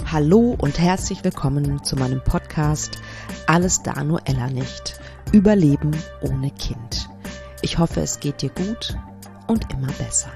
Hallo und herzlich willkommen zu meinem Podcast Alles da nur Ella nicht. Überleben ohne Kind. Ich hoffe, es geht dir gut und immer besser.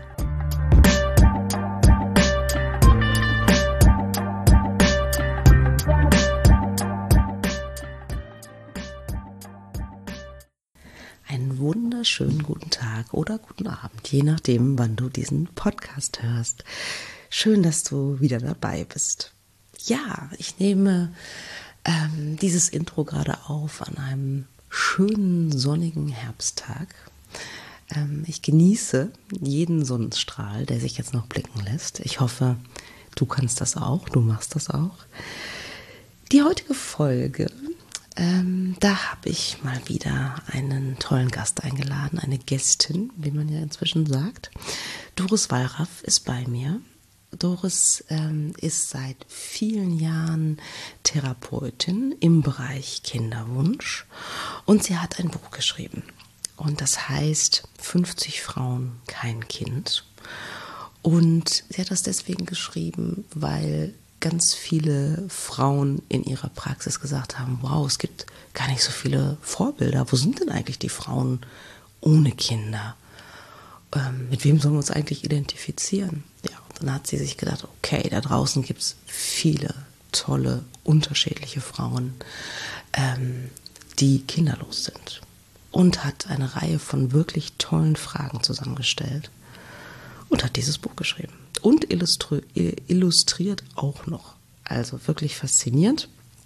Einen wunderschönen guten Tag oder guten Abend, je nachdem, wann du diesen Podcast hörst. Schön, dass du wieder dabei bist. Ja, ich nehme dieses Intro gerade auf an einem schönen sonnigen Herbsttag. Ich genieße jeden Sonnenstrahl, der sich jetzt noch blicken lässt. Ich hoffe, du kannst das auch, du machst das auch. Die heutige Folge, da habe ich mal wieder einen tollen Gast eingeladen, eine Gästin, wie man ja inzwischen sagt. Doris Wallraff ist bei mir. Doris ist seit vielen Jahren Therapeutin im Bereich Kinderwunsch und sie hat ein Buch geschrieben und das heißt 50 Frauen, kein Kind. Und sie hat das deswegen geschrieben, weil ganz viele Frauen in ihrer Praxis gesagt haben, wow, es gibt gar nicht so viele Vorbilder. Wo sind denn eigentlich die Frauen ohne Kinder? Mit wem sollen wir uns eigentlich identifizieren? Ja, und dann hat sie sich gedacht, okay, da draußen gibt es viele tolle, unterschiedliche Frauen, die kinderlos sind. Und hat eine Reihe von wirklich tollen Fragen zusammengestellt und hat dieses Buch geschrieben. Und illustriert auch noch. Also wirklich faszinierend.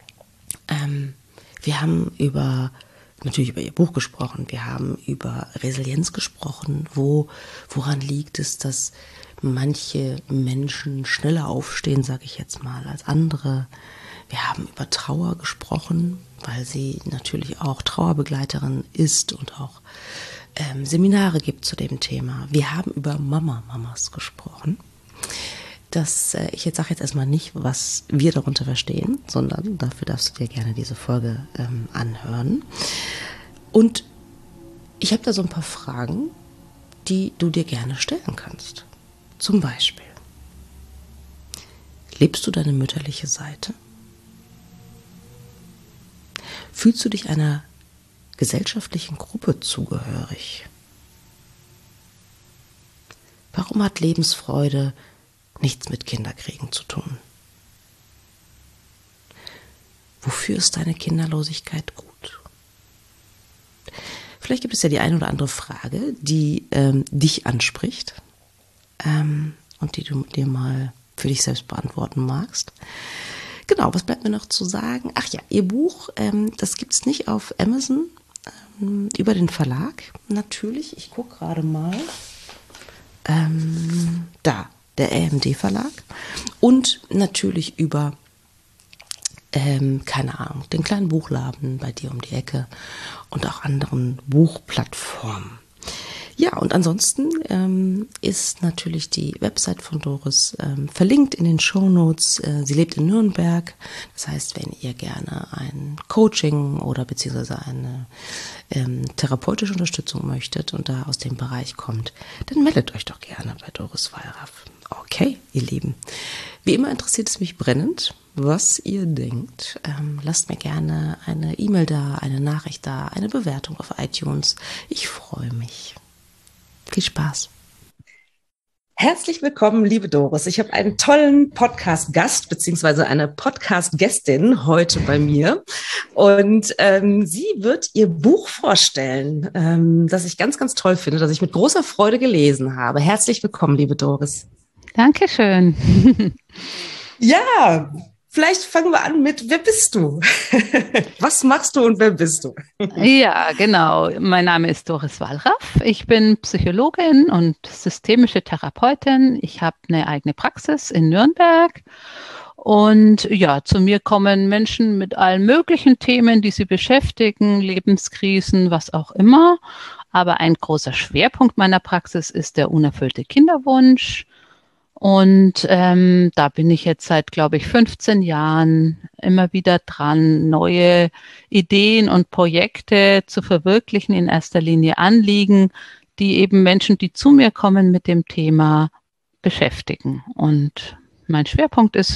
Wir haben natürlich über ihr Buch gesprochen. Wir haben über Resilienz gesprochen. Woran liegt es, dass manche Menschen schneller aufstehen, sage ich jetzt mal, als andere? Wir haben über Trauer gesprochen, weil sie natürlich auch Trauerbegleiterin ist und auch Seminare gibt zu dem Thema. Wir haben über Mamas gesprochen. Ich sage jetzt erstmal nicht, was wir darunter verstehen, sondern dafür darfst du dir gerne diese Folge anhören. Und ich habe da so ein paar Fragen, die du dir gerne stellen kannst. Zum Beispiel, lebst du deine mütterliche Seite? Fühlst du dich einer gesellschaftlichen Gruppe zugehörig? Warum hat Lebensfreude nichts mit Kinderkriegen zu tun? Wofür ist deine Kinderlosigkeit gut? Vielleicht gibt es ja die eine oder andere Frage, die dich anspricht und die du dir mal für dich selbst beantworten magst. Genau, was bleibt mir noch zu sagen? Ach ja, ihr Buch, das gibt es nicht auf Amazon, über den Verlag natürlich. Ich gucke gerade mal. Da, der AMD Verlag und natürlich über, keine Ahnung, den kleinen Buchladen bei dir um die Ecke und auch anderen Buchplattformen. Ja, und ansonsten ist natürlich die Website von Doris verlinkt in den Shownotes. Sie lebt in Nürnberg. Das heißt, wenn ihr gerne ein Coaching oder beziehungsweise eine therapeutische Unterstützung möchtet und da aus dem Bereich kommt, dann meldet euch doch gerne bei Doris Wallraff. Okay, ihr Lieben. Wie immer interessiert es mich brennend, was ihr denkt. Lasst mir gerne eine E-Mail da, eine Nachricht da, eine Bewertung auf iTunes. Ich freue mich. Viel Spaß. Herzlich willkommen, liebe Doris. Ich habe einen tollen Podcast-Gast beziehungsweise eine Podcast-Gästin heute bei mir und sie wird ihr Buch vorstellen, das ich ganz, ganz toll finde, das ich mit großer Freude gelesen habe. Herzlich willkommen, liebe Doris. Dankeschön. Ja, vielleicht fangen wir an mit, wer bist du? Was machst du und wer bist du? Ja, genau. Mein Name ist Doris Wallraff. Ich bin Psychologin und systemische Therapeutin. Ich habe eine eigene Praxis in Nürnberg. Und ja, zu mir kommen Menschen mit allen möglichen Themen, die sie beschäftigen, Lebenskrisen, was auch immer. Aber ein großer Schwerpunkt meiner Praxis ist der unerfüllte Kinderwunsch. Und da bin ich jetzt seit, glaube ich, 15 Jahren immer wieder dran, neue Ideen und Projekte zu verwirklichen, in erster Linie Anliegen, die eben Menschen, die zu mir kommen, mit dem Thema beschäftigen. Und mein Schwerpunkt ist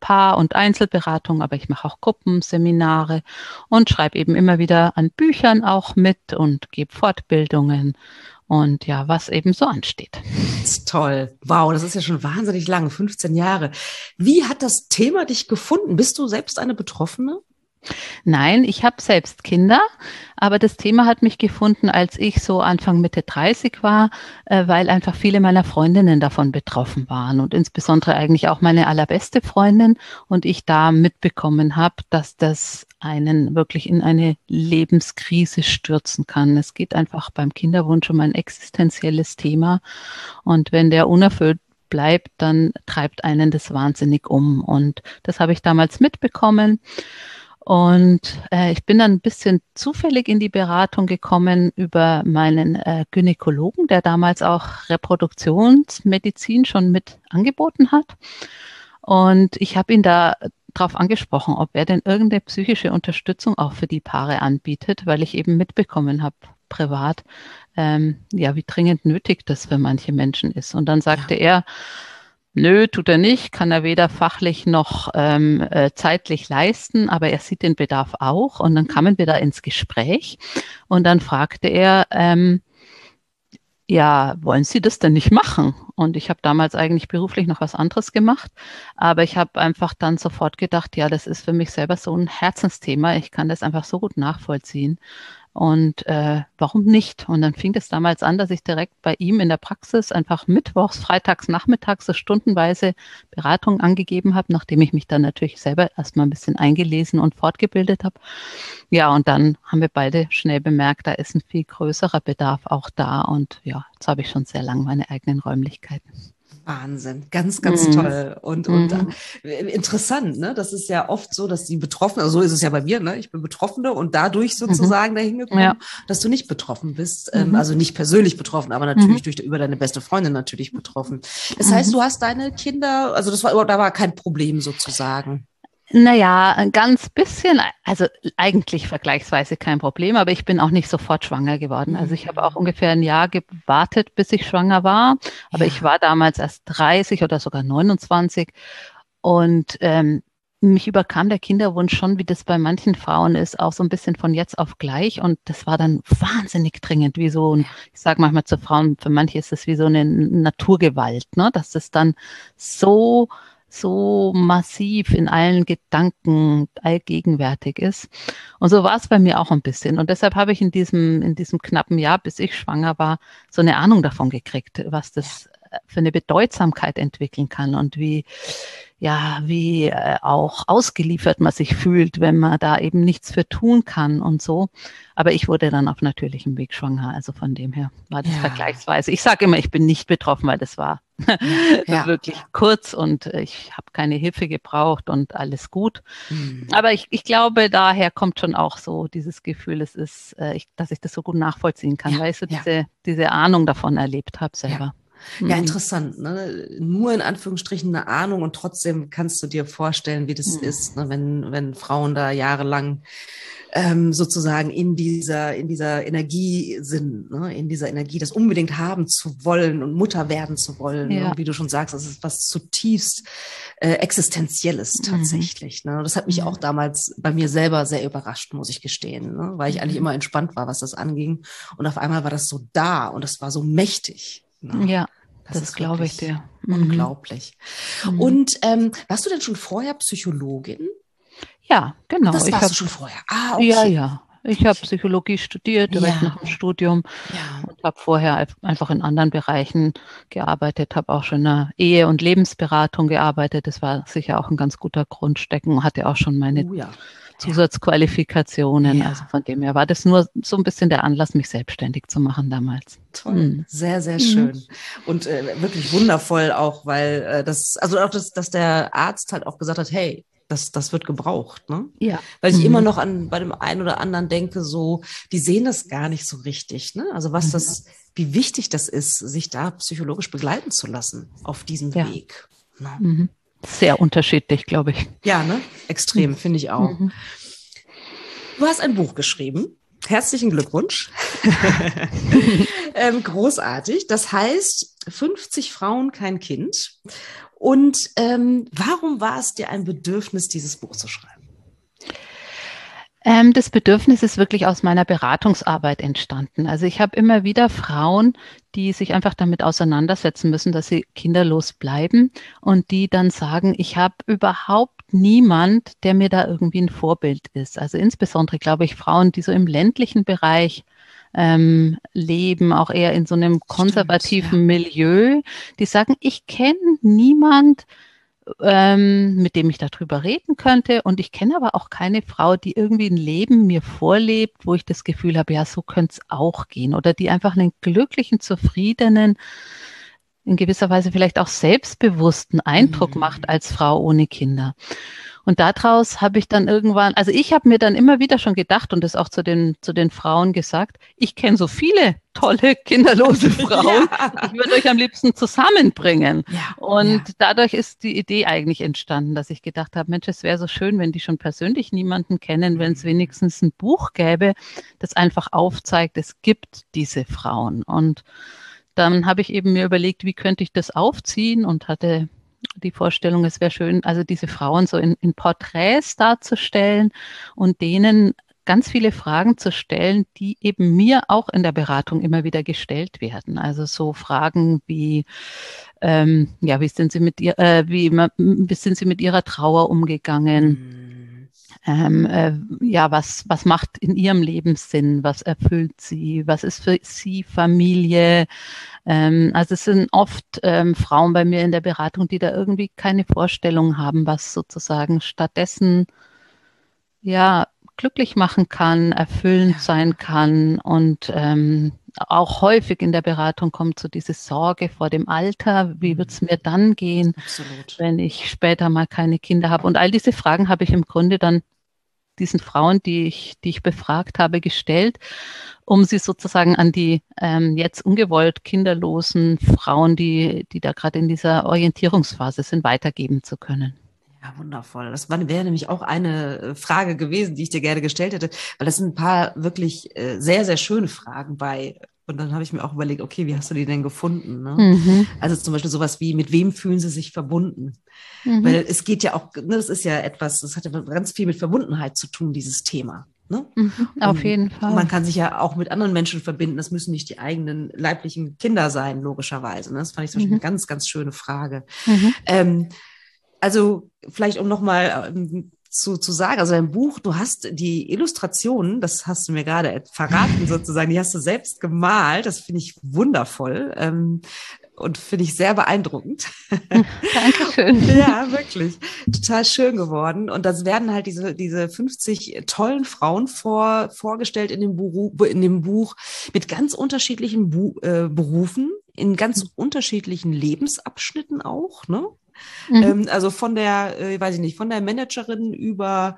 Paar- und Einzelberatung, aber ich mache auch Gruppenseminare und schreibe eben immer wieder an Büchern auch mit und gebe Fortbildungen und ja, was eben so ansteht. Das ist toll. Wow, das ist ja schon wahnsinnig lang, 15 Jahre. Wie hat das Thema dich gefunden? Bist du selbst eine Betroffene? Nein, ich habe selbst Kinder, aber das Thema hat mich gefunden, als ich so Anfang Mitte 30 war, weil einfach viele meiner Freundinnen davon betroffen waren und insbesondere eigentlich auch meine allerbeste Freundin und ich da mitbekommen habe, dass das einen wirklich in eine Lebenskrise stürzen kann. Es geht einfach beim Kinderwunsch um ein existenzielles Thema und wenn der unerfüllt bleibt, dann treibt einen das wahnsinnig um und das habe ich damals mitbekommen. Und ich bin dann ein bisschen zufällig in die Beratung gekommen über meinen Gynäkologen, der damals auch Reproduktionsmedizin schon mit angeboten hat. Und ich habe ihn da darauf angesprochen, ob er denn irgendeine psychische Unterstützung auch für die Paare anbietet, weil ich eben mitbekommen habe, privat, ja, wie dringend nötig das für manche Menschen ist. Und dann sagte er, nö, tut er nicht, kann er weder fachlich noch zeitlich leisten, aber er sieht den Bedarf auch. Und dann kamen wir da ins Gespräch und dann fragte er, ja, wollen Sie das denn nicht machen? Und ich habe damals eigentlich beruflich noch was anderes gemacht, aber ich habe einfach dann sofort gedacht, ja, das ist für mich selber so ein Herzensthema. Ich kann das einfach so gut nachvollziehen. Und warum nicht? Und dann fing es damals an, dass ich direkt bei ihm in der Praxis einfach mittwochs, freitags, nachmittags so stundenweise Beratung angegeben habe, nachdem ich mich dann natürlich selber erstmal ein bisschen eingelesen und fortgebildet habe. Ja, und dann haben wir beide schnell bemerkt, da ist ein viel größerer Bedarf auch da. Und ja, jetzt habe ich schon sehr lange meine eigenen Räumlichkeiten. Wahnsinn, ganz, ganz toll und interessant, ne? Das ist ja oft so, dass die Betroffenen, also so ist es ja bei mir, ne? Ich bin Betroffene und dadurch sozusagen dahin gekommen, dass du nicht betroffen bist, also nicht persönlich betroffen, aber natürlich über deine beste Freundin natürlich betroffen. Das heißt, du hast deine Kinder, also da war kein Problem sozusagen. Naja, ein ganz bisschen, also eigentlich vergleichsweise kein Problem, aber ich bin auch nicht sofort schwanger geworden. Also ich habe auch ungefähr ein Jahr gewartet, bis ich schwanger war, aber ich war damals erst 30 oder sogar 29 und mich überkam der Kinderwunsch schon, wie das bei manchen Frauen ist, auch so ein bisschen von jetzt auf gleich und das war dann wahnsinnig dringend, wie so ein, ich sage manchmal zu Frauen, für manche ist das wie so eine Naturgewalt, ne, dass das dann so massiv in allen Gedanken allgegenwärtig ist. Und so war es bei mir auch ein bisschen. Und deshalb habe ich in diesem knappen Jahr, bis ich schwanger war, so eine Ahnung davon gekriegt, was das für eine Bedeutsamkeit entwickeln kann und wie auch ausgeliefert man sich fühlt, wenn man da eben nichts für tun kann und so. Aber ich wurde dann auf natürlichem Weg schwanger. Also von dem her war das vergleichsweise. Ich sage immer, ich bin nicht betroffen, weil das war wirklich kurz und ich habe keine Hilfe gebraucht und alles gut. Aber ich glaube, daher kommt schon auch so dieses Gefühl, es ist, dass ich das so gut nachvollziehen kann, weil ich so diese Ahnung davon erlebt habe selber. Ja, interessant, ne? Nur in Anführungsstrichen eine Ahnung und trotzdem kannst du dir vorstellen, wie das ist, ne? Wenn Frauen da jahrelang sozusagen in dieser Energie sind, ne? In dieser Energie, das unbedingt haben zu wollen und Mutter werden zu wollen. Ne? Und wie du schon sagst, das ist was zutiefst Existenzielles tatsächlich. Ne? Das hat mich auch damals bei mir selber sehr überrascht, muss ich gestehen, ne? Weil ich eigentlich immer entspannt war, was das anging. Und auf einmal war das so da und das war so mächtig. Ne? Ja, das glaube ich dir. Unglaublich. Und warst du denn schon vorher Psychologin? Ja, genau. Das warst du schon vorher. Ah, okay. Ja. Ich habe Psychologie studiert, direkt nach dem Studium und habe vorher einfach in anderen Bereichen gearbeitet, habe auch schon in der Ehe- und Lebensberatung gearbeitet. Das war sicher auch ein ganz guter Grundstecken, hatte auch schon meine Zusatzqualifikationen. Also von dem her war das nur so ein bisschen der Anlass, mich selbstständig zu machen damals. Toll, sehr, sehr schön. Und wirklich wundervoll auch, weil dass der Arzt halt auch gesagt hat, hey, das wird gebraucht, ne? Ja. Weil ich immer noch bei dem einen oder anderen denke, so, die sehen das gar nicht so richtig, ne? Also wie wichtig das ist, sich da psychologisch begleiten zu lassen auf diesem Weg. Ne? Sehr unterschiedlich, glaube ich. Ja, ne? Extrem, finde ich auch. Du hast ein Buch geschrieben. Herzlichen Glückwunsch. Großartig. Das heißt, 50 Frauen, kein Kind. Und warum war es dir ein Bedürfnis, dieses Buch zu schreiben? Das Bedürfnis ist wirklich aus meiner Beratungsarbeit entstanden. Also ich habe immer wieder Frauen, die sich einfach damit auseinandersetzen müssen, dass sie kinderlos bleiben und die dann sagen, ich habe überhaupt niemand, der mir da irgendwie ein Vorbild ist. Also insbesondere, glaube ich, Frauen, die so im ländlichen Bereich leben, auch eher in so einem konservativen Milieu, die sagen, ich kenne niemand, mit dem ich darüber reden könnte. Und ich kenne aber auch keine Frau, die irgendwie ein Leben mir vorlebt, wo ich das Gefühl habe, ja, so könnte es auch gehen. Oder die einfach einen glücklichen, zufriedenen, in gewisser Weise vielleicht auch selbstbewussten Eindruck macht als Frau ohne Kinder. Und daraus habe ich dann irgendwann, also ich habe mir dann immer wieder schon gedacht und das auch zu den Frauen gesagt, ich kenne so viele tolle kinderlose Frauen, ich würde euch am liebsten zusammenbringen. Und dadurch ist die Idee eigentlich entstanden, dass ich gedacht habe, Mensch, es wäre so schön, wenn die schon persönlich niemanden kennen, wenn es wenigstens ein Buch gäbe, das einfach aufzeigt, es gibt diese Frauen. Und dann habe ich eben mir überlegt, wie könnte ich das aufziehen und hatte die Vorstellung, es wäre schön, also diese Frauen so in Porträts darzustellen und denen ganz viele Fragen zu stellen, die eben mir auch in der Beratung immer wieder gestellt werden. Also so Fragen wie, ja, wie sind Sie mit wie sind Sie mit Ihrer Trauer umgegangen? Ja, was macht in Ihrem Leben Sinn? Was erfüllt Sie? Was ist für Sie Familie? Also es sind oft Frauen bei mir in der Beratung, die da irgendwie keine Vorstellung haben, was sozusagen stattdessen ja glücklich machen kann, erfüllend sein kann. Und auch häufig in der Beratung kommt so diese Sorge vor dem Alter, wie wird es mir dann gehen, wenn ich später mal keine Kinder habe? Und all diese Fragen habe ich im Grunde dann diesen Frauen, die ich befragt habe, gestellt, um sie sozusagen an die jetzt ungewollt kinderlosen Frauen, die da gerade in dieser Orientierungsphase sind, weitergeben zu können. Ja, wundervoll. Das wäre nämlich auch eine Frage gewesen, die ich dir gerne gestellt hätte, weil das sind ein paar wirklich sehr, sehr schöne Fragen bei. Und dann habe ich mir auch überlegt, okay, wie hast du die denn gefunden? Ne? Also zum Beispiel sowas wie, mit wem fühlen sie sich verbunden? Weil es geht ja auch, ne, das ist ja etwas, das hat ja ganz viel mit Verbundenheit zu tun, dieses Thema. Ne? Auf jeden Fall. Man kann sich ja auch mit anderen Menschen verbinden. Das müssen nicht die eigenen leiblichen Kinder sein, logischerweise. Ne? Das fand ich zum Beispiel eine ganz, ganz schöne Frage. Also vielleicht um nochmal zu sagen, also dein Buch, du hast die Illustrationen, das hast du mir gerade verraten sozusagen, die hast du selbst gemalt. Das finde ich wundervoll und finde ich sehr beeindruckend. Dankeschön. Ja, wirklich. Total schön geworden. Und das werden halt diese 50 tollen Frauen vorgestellt in dem Buch mit ganz unterschiedlichen Berufen, in ganz unterschiedlichen Lebensabschnitten auch, ne? Also von der, weiß ich nicht, von der Managerin über,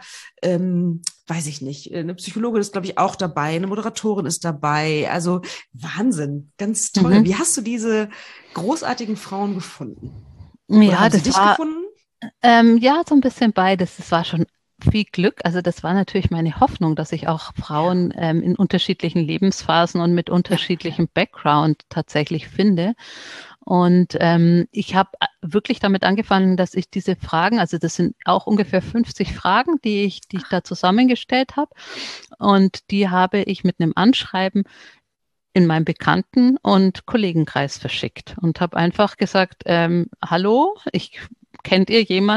weiß ich nicht, eine Psychologin ist, glaube ich, auch dabei, eine Moderatorin ist dabei. Also Wahnsinn, ganz toll. Wie hast du diese großartigen Frauen gefunden? Oder haben sie dich gefunden? Ja, so ein bisschen beides. Es war schon viel Glück. Also das war natürlich meine Hoffnung, dass ich auch Frauen in unterschiedlichen Lebensphasen und mit unterschiedlichem Background tatsächlich finde. Und ich habe wirklich damit angefangen, dass ich diese Fragen, also das sind auch ungefähr 50 Fragen, die ich da zusammengestellt habe. Und die habe ich mit einem Anschreiben in meinem Bekannten- und Kollegenkreis verschickt und habe einfach gesagt, hallo, kennt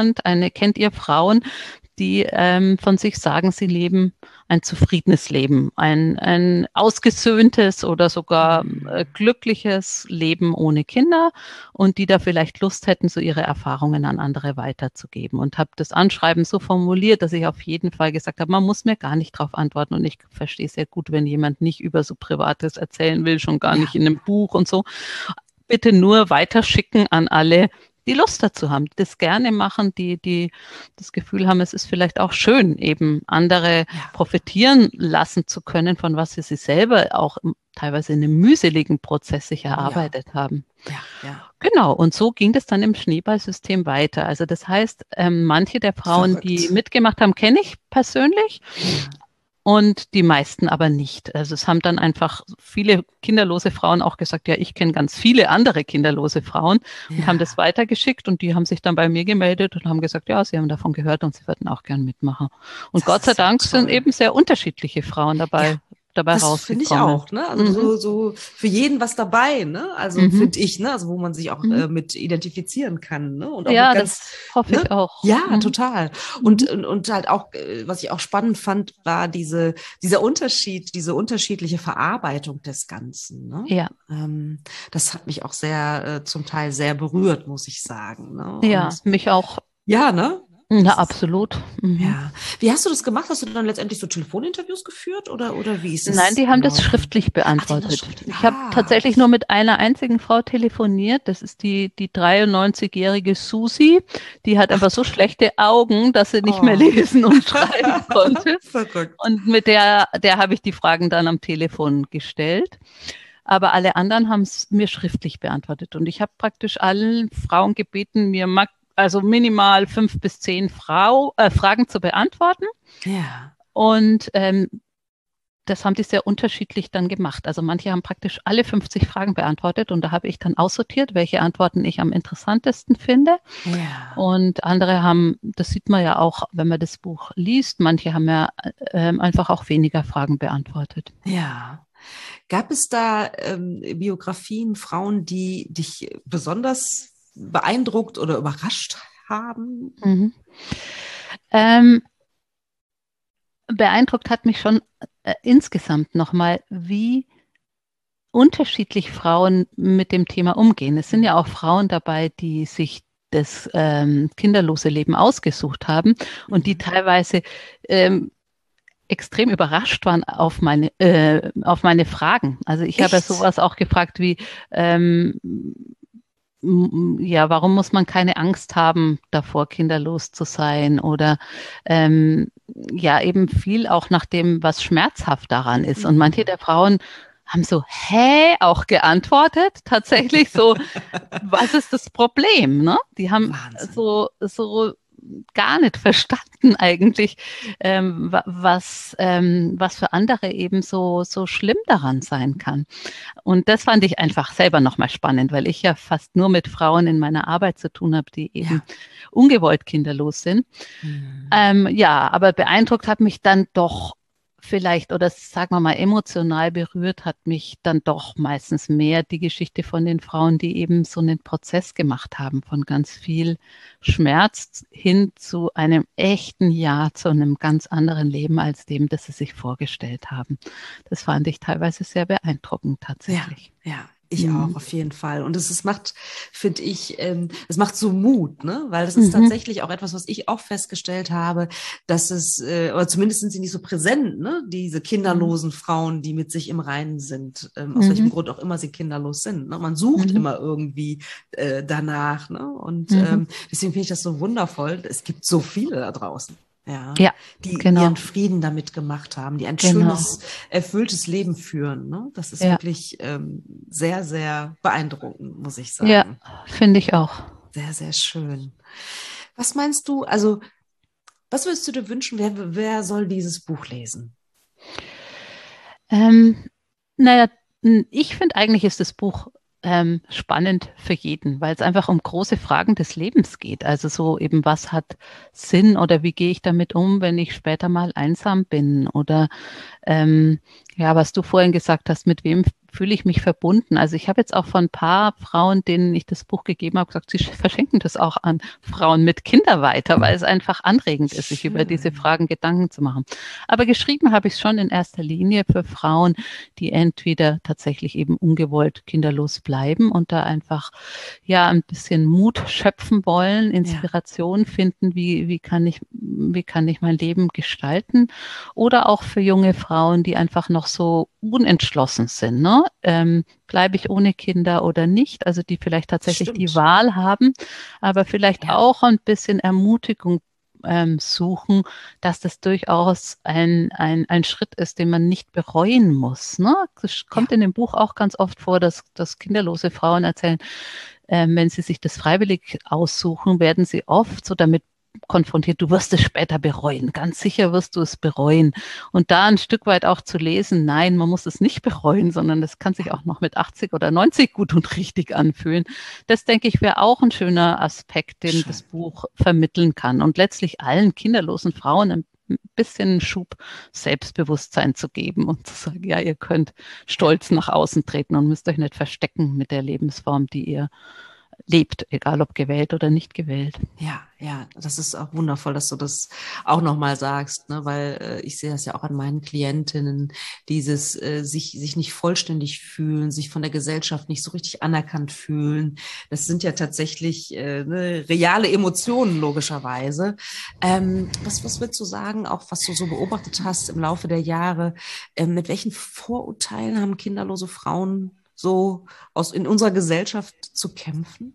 ihr Frauen, die von sich sagen, sie leben ein zufriedenes Leben, ein ausgesöhntes oder sogar glückliches Leben ohne Kinder und die da vielleicht Lust hätten, so ihre Erfahrungen an andere weiterzugeben. Und habe das Anschreiben so formuliert, dass ich auf jeden Fall gesagt habe, man muss mir gar nicht darauf antworten und ich verstehe sehr gut, wenn jemand nicht über so Privates erzählen will, schon gar nicht in einem Buch und so. Bitte nur weiterschicken an alle, die Lust dazu haben, die das gerne machen, die das Gefühl haben, es ist vielleicht auch schön, eben andere profitieren lassen zu können, von was sie sich selber auch teilweise in einem mühseligen Prozess sich erarbeitet haben. Genau, und so ging das dann im Schneeballsystem weiter. Also das heißt, manche der Frauen, die mitgemacht haben, kenne ich persönlich. und die meisten aber nicht. Also es haben dann einfach viele kinderlose Frauen auch gesagt, ja, ich kenne ganz viele andere kinderlose Frauen und haben das Ja, weitergeschickt und die haben sich dann bei mir gemeldet und haben gesagt, ja, sie haben davon gehört und sie würden auch gern mitmachen. Und das Gott sei ist ja Dank sind toll. eben sehr unterschiedliche Frauen Ja, dabei das finde ich rausgekommen. auch, ne? Also Mhm. so für jeden was dabei, ne? Also Mhm. finde ich, ne? Also wo man sich auch Mhm. mit identifizieren kann, ne? Und auch mit Ja, ganz, das hoffe ich ne? auch. Ja, Mhm. total. Mhm. Und halt auch, was ich auch spannend fand, war dieser Unterschied, diese unterschiedliche Verarbeitung des Ganzen, ne? Ja, Das hat mich auch zum Teil sehr berührt, muss ich sagen, ne? ja, Und mich auch. ja, ne? Na, Das ist absolut. Mhm. ja. Wie hast du das gemacht? Hast du dann letztendlich so Telefoninterviews geführt oder wie ist Nein, das die haben das gelaufen? schriftlich Ach, die haben das beantwortet. schriftlich. Ich habe Ah, tatsächlich nur mit einer einzigen Frau telefoniert. Das ist die 93-jährige Susi. Die hat ach einfach so toll. schlechte Augen, dass sie nicht mehr Oh. lesen und schreiben konnte. Verrückt. Und mit der habe ich die Fragen dann am Telefon gestellt. Aber alle anderen haben es mir schriftlich beantwortet. Und ich habe praktisch allen Frauen gebeten, also minimal 5 bis 10 Fragen zu beantworten. Ja. Und das haben die sehr unterschiedlich dann gemacht. Also manche haben praktisch alle 50 Fragen beantwortet und da habe ich dann aussortiert, welche Antworten ich am interessantesten finde. Ja. Und andere haben, das sieht man ja auch, wenn man das Buch liest, manche haben ja einfach auch weniger Fragen beantwortet. Ja. Gab es da Biografien, Frauen, die dich besonders beeindruckt oder überrascht haben? Mhm. Ähm, beeindruckt hat mich schon insgesamt nochmal, wie unterschiedlich Frauen mit dem Thema umgehen. Es sind ja auch Frauen dabei, die sich das kinderlose Leben ausgesucht haben und die Mhm. teilweise extrem überrascht waren auf meine Fragen. Also ich habe ja Echt? sowas auch gefragt wie, ähm, ja, warum muss man keine Angst haben, davor kinderlos zu sein? Oder ja, eben viel auch nach dem, was schmerzhaft daran ist. Und manche Mhm. der Frauen haben so, hä, auch geantwortet, tatsächlich so, was ist das Problem, ne? Die haben Wahnsinn. so gar nicht verstanden eigentlich, was für andere eben so schlimm daran sein kann. Und das fand ich einfach selber nochmal spannend, weil ich ja fast nur mit Frauen in meiner Arbeit zu tun habe, die eben Ja. ungewollt kinderlos sind. Mhm. Ja, aber beeindruckt hat mich dann doch vielleicht, oder sagen wir mal emotional berührt hat mich dann doch meistens mehr die Geschichte von den Frauen, die eben so einen Prozess gemacht haben, von ganz viel Schmerz hin zu einem echten Ja, zu einem ganz anderen Leben als dem, das sie sich vorgestellt haben. Das fand ich teilweise sehr beeindruckend Ja, tatsächlich. ja, ich auch, Mhm. auf jeden Fall. Und macht, finde ich, es macht so Mut, ne? Weil das ist Mhm. tatsächlich auch etwas, was ich auch festgestellt habe, oder zumindest sind sie nicht so präsent, ne? Diese Mhm. kinderlosen Frauen, die mit sich im Reinen sind, aus welchem Mhm. Grund auch immer sie kinderlos sind. Ne? Man sucht Mhm. immer irgendwie danach, ne? Und Mhm. deswegen finde ich das so wundervoll. Es gibt so viele da draußen. Ja, Ja, die genau, ihren Frieden damit gemacht haben, die ein genau. schönes, erfülltes Leben führen. Ne? Das ist Ja, wirklich sehr, sehr beeindruckend, muss ich ja, sagen. finde ich auch. Sehr, sehr schön. Was meinst du, also, was würdest du dir wünschen, wer soll dieses Buch lesen? Ähm, naja, ich finde eigentlich ist das Buch spannend für jeden, weil es einfach um große Fragen des Lebens geht. Also so eben, was hat Sinn oder wie gehe ich damit um, wenn ich später mal einsam bin? Oder ähm, ja, was du vorhin gesagt hast, mit wem fühle ich mich verbunden? Also ich habe jetzt auch von ein paar Frauen, denen ich das Buch gegeben habe, gesagt, sie verschenken das auch an Frauen mit Kindern weiter, weil es einfach anregend ist, sich über diese Schön. Fragen Gedanken zu machen. Aber geschrieben habe ich es schon in erster Linie für Frauen, die entweder tatsächlich eben ungewollt kinderlos bleiben und da einfach ja ein bisschen Mut schöpfen wollen, Ja, Inspiration finden, wie kann ich mein Leben gestalten? Oder auch für junge Frauen, die einfach noch so unentschlossen sind, ne? Bleibe ich ohne Kinder oder nicht? Also die vielleicht tatsächlich die stimmt. Wahl haben, aber vielleicht Ja, auch ein bisschen Ermutigung suchen, dass das durchaus ein Schritt ist, den man nicht bereuen muss. Ne? Das kommt ja, in dem Buch auch ganz oft vor, dass kinderlose Frauen erzählen, wenn sie sich das freiwillig aussuchen, werden sie oft so damit konfrontiert, du wirst es später bereuen, ganz sicher wirst du es bereuen. Und da ein Stück weit auch zu lesen, nein, man muss es nicht bereuen, sondern das kann sich auch noch mit 80 oder 90 gut und richtig anfühlen. Das, denke ich, wäre auch ein schöner Aspekt, den das Buch vermitteln kann und letztlich allen kinderlosen Frauen ein bisschen Schub Selbstbewusstsein zu geben und zu sagen, ja, ihr könnt stolz nach außen treten und müsst euch nicht verstecken mit der Lebensform, die ihr lebt, egal ob gewählt oder nicht gewählt. Ja, das ist auch wundervoll, dass du das auch nochmal sagst, ne? Weil ich sehe das ja auch an meinen Klientinnen, dieses sich nicht vollständig fühlen, sich von der Gesellschaft nicht so richtig anerkannt fühlen. Das sind ja tatsächlich ne, reale Emotionen, logischerweise. Was würdest du sagen, auch was du so beobachtet hast im Laufe der Jahre, mit welchen Vorurteilen haben kinderlose Frauen so in unserer Gesellschaft zu kämpfen?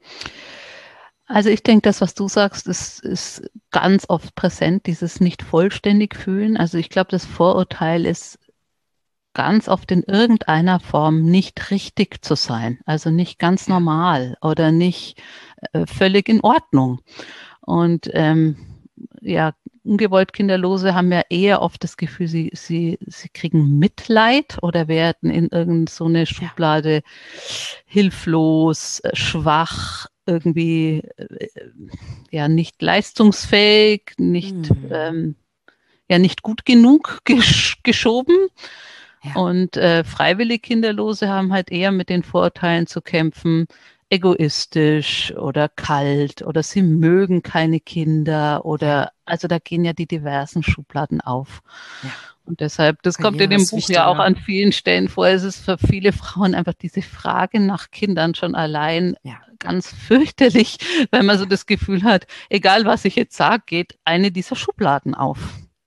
Also ich denke, das, was du sagst, ist ganz oft präsent, dieses nicht vollständig fühlen. Also ich glaube, das Vorurteil ist ganz oft in irgendeiner Form nicht richtig zu sein, also nicht ganz normal oder nicht völlig in Ordnung. Und ja, ungewollt Kinderlose haben ja eher oft das Gefühl, sie kriegen Mitleid oder werden in irgendeine so eine Schublade hilflos, schwach, irgendwie ja nicht leistungsfähig, nicht nicht gut genug geschoben. Ja. Und freiwillig Kinderlose haben halt eher mit den Vorurteilen zu kämpfen, egoistisch oder kalt oder sie mögen keine Kinder oder also da gehen ja die diversen Schubladen auf. Ja. Und deshalb, das kommt in dem Buch ja auch an vielen Stellen vor, es ist für viele Frauen einfach diese Frage nach Kindern schon allein ganz fürchterlich, weil man so das Gefühl hat, egal was ich jetzt sage, geht eine dieser Schubladen auf.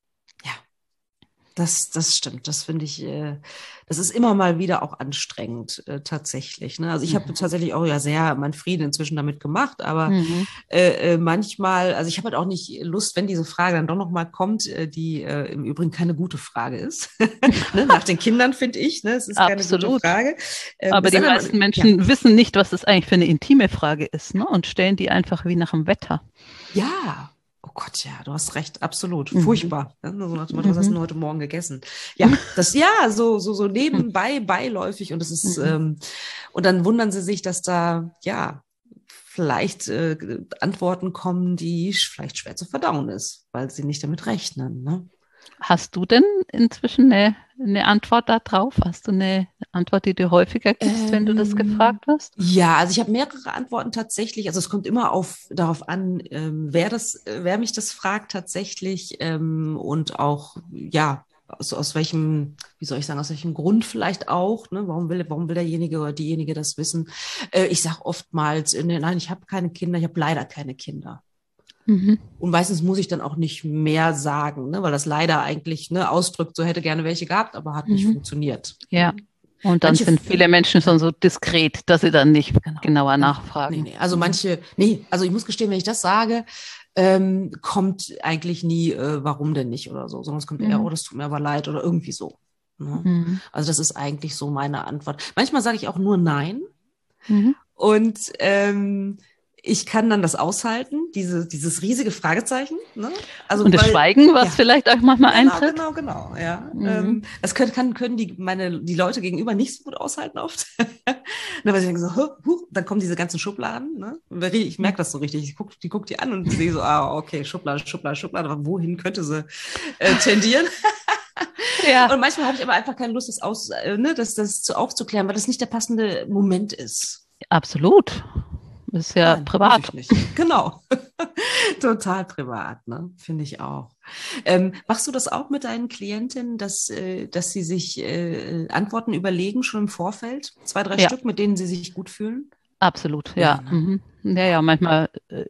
Das stimmt. Das finde ich, das ist immer mal wieder auch anstrengend, tatsächlich. Ne? Also ich habe tatsächlich auch sehr meinen Frieden inzwischen damit gemacht, aber manchmal, also ich habe halt auch nicht Lust, wenn diese Frage dann doch nochmal kommt, die im Übrigen keine gute Frage ist. Ne? Nach den Kindern, finde ich, ne? Es ist keine gute Frage. Aber die meisten Menschen wissen nicht, was das eigentlich für eine intime Frage ist, ne? Und stellen die einfach wie nach dem Wetter. Ja. Oh Gott, ja, du hast recht, absolut. Furchtbar. Ne? So nach dem Motto, was hast du heute Morgen gegessen? Ja, das, so nebenbei, beiläufig. Und das ist, und dann wundern sie sich, dass da, vielleicht Antworten kommen, die vielleicht schwer zu verdauen ist, weil sie nicht damit rechnen, ne? Hast du denn inzwischen eine Antwort darauf? Hast du eine Antwort, die du häufiger gibst, wenn du das gefragt wirst? Ja, also ich habe mehrere Antworten tatsächlich. Also es kommt immer darauf an, wer mich das fragt tatsächlich und auch, aus welchem, wie soll ich sagen, aus welchem Grund vielleicht auch, ne? Warum will derjenige oder diejenige das wissen? Ich sage oftmals, nein, ich habe keine Kinder, ich habe leider keine Kinder. Und meistens muss ich dann auch nicht mehr sagen, ne, weil das leider eigentlich ausdrückt, so hätte gerne welche gehabt, aber hat nicht funktioniert. Ja. Und dann sind viele Menschen schon so diskret, dass sie dann nicht genauer nachfragen. Nee. Also also ich muss gestehen, wenn ich das sage, kommt eigentlich nie, warum denn nicht oder so, sondern es kommt eher, oh, das tut mir aber leid oder irgendwie so. Ne? Also das ist eigentlich so meine Antwort. Manchmal sage ich auch nur nein. Und ich kann dann das aushalten, dieses riesige Fragezeichen. Ne? Also, und das Schweigen, was vielleicht auch manchmal eintritt. Genau. Ja. Das können die Leute gegenüber nicht so gut aushalten oft. Weil sie denken so, dann kommen diese ganzen Schubladen. Ne? Ich merke das so richtig. Ich guck die an und sehe so, okay, Schublade. Aber wohin könnte sie tendieren? Ja. Und manchmal habe ich aber einfach keine Lust, das aufzuklären, weil das nicht der passende Moment ist. Absolut. Das ist ja privat. Nicht. Genau. Total privat, ne? Finde ich auch. Machst du das auch mit deinen Klientinnen, dass sie sich Antworten überlegen, schon im Vorfeld? 2, 3 Stück, mit denen sie sich gut fühlen? Absolut, ja. Ja, manchmal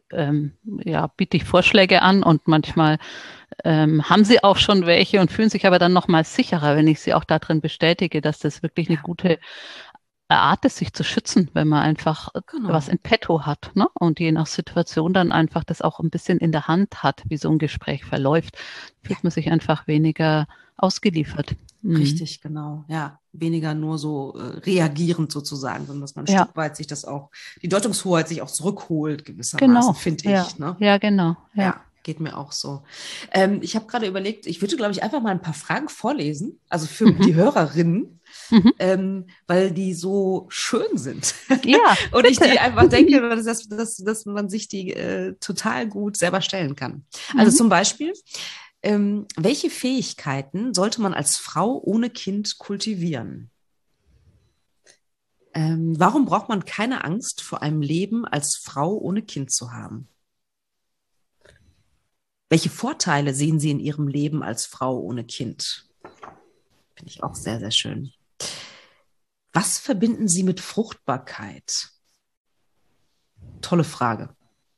biete ich Vorschläge an und manchmal haben sie auch schon welche und fühlen sich aber dann nochmal sicherer, wenn ich sie auch darin bestätige, dass das wirklich eine gute Art ist, sich zu schützen, wenn man einfach was in petto hat, ne? Und je nach Situation dann einfach das auch ein bisschen in der Hand hat, wie so ein Gespräch verläuft, fühlt man sich einfach weniger ausgeliefert. Richtig, genau. Ja, weniger nur so reagierend sozusagen, sondern dass man ein Stück weit sich das auch, die Deutungshoheit sich auch zurückholt gewissermaßen, Genau. finde Ja. ich. Ne? Ja, genau. Ja. Geht mir auch so. Ich habe gerade überlegt, ich würde, glaube ich, einfach mal ein paar Fragen vorlesen, also für die Hörerinnen, weil die so schön sind. Ja, und bitte. ich die einfach denke, dass man sich die total gut selber stellen kann. Also zum Beispiel, welche Fähigkeiten sollte man als Frau ohne Kind kultivieren? Warum braucht man keine Angst vor einem Leben als Frau ohne Kind zu haben? Welche Vorteile sehen Sie in Ihrem Leben als Frau ohne Kind? Finde ich auch sehr, sehr schön. Was verbinden Sie mit Fruchtbarkeit? Tolle Frage.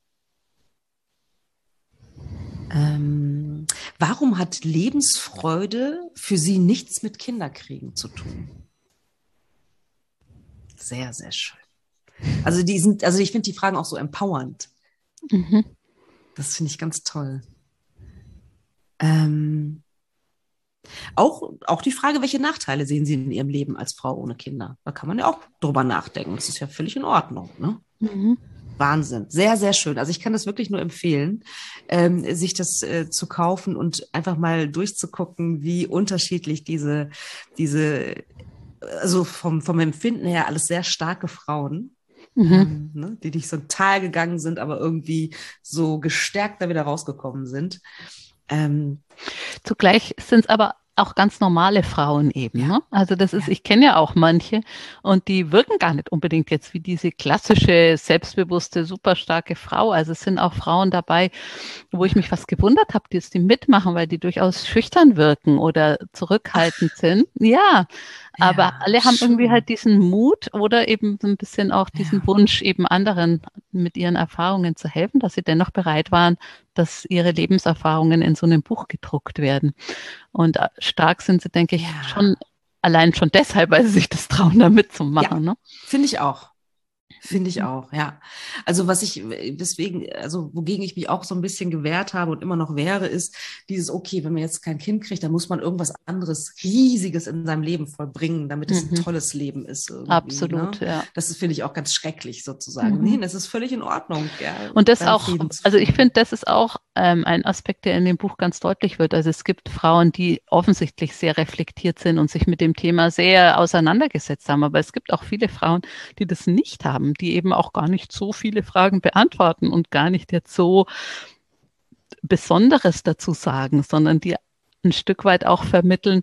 Warum hat Lebensfreude für Sie nichts mit Kinderkriegen zu tun? Sehr, sehr schön. Also ich finde die Fragen auch so empowernd. Das finde ich ganz toll. Auch die Frage, welche Nachteile sehen Sie in Ihrem Leben als Frau ohne Kinder? Da kann man ja auch drüber nachdenken. Das ist ja völlig in Ordnung. Ne? Wahnsinn. Sehr, sehr schön. Also ich kann das wirklich nur empfehlen, sich das zu kaufen und einfach mal durchzugucken, wie unterschiedlich also vom Empfinden her alles sehr starke Frauen, die durch so ein Tal gegangen sind, aber irgendwie so gestärkt da wieder rausgekommen sind. Zugleich sind es aber auch ganz normale Frauen eben. Ja. Ne? Also ich kenne ja auch manche und die wirken gar nicht unbedingt jetzt wie diese klassische, selbstbewusste, super starke Frau. Also es sind auch Frauen dabei, wo ich mich fast gewundert habe, die mitmachen, weil die durchaus schüchtern wirken oder zurückhaltend sind. Ja, aber alle haben irgendwie halt diesen Mut oder eben so ein bisschen auch diesen Wunsch, eben anderen mit ihren Erfahrungen zu helfen, dass sie dennoch bereit waren, dass ihre Lebenserfahrungen in so einem Buch gedruckt werden. Und stark sind sie, denke ich, allein schon deshalb, weil sie sich das trauen, da mitzumachen. Ja, ne? Finde ich auch. Finde ich auch, ja. Also wogegen ich mich auch so ein bisschen gewehrt habe und immer noch wehre, ist dieses, okay, wenn man jetzt kein Kind kriegt, dann muss man irgendwas anderes, Riesiges in seinem Leben vollbringen, damit es ein tolles Leben ist. Absolut, ne? ja. Das finde ich auch ganz schrecklich sozusagen. Nee, das ist völlig in Ordnung. Ja, und das auch, also ich finde, das ist auch ein Aspekt, der in dem Buch ganz deutlich wird. Also es gibt Frauen, die offensichtlich sehr reflektiert sind und sich mit dem Thema sehr auseinandergesetzt haben, aber es gibt auch viele Frauen, die das nicht haben, die eben auch gar nicht so viele Fragen beantworten und gar nicht jetzt so Besonderes dazu sagen, sondern die ein Stück weit auch vermitteln,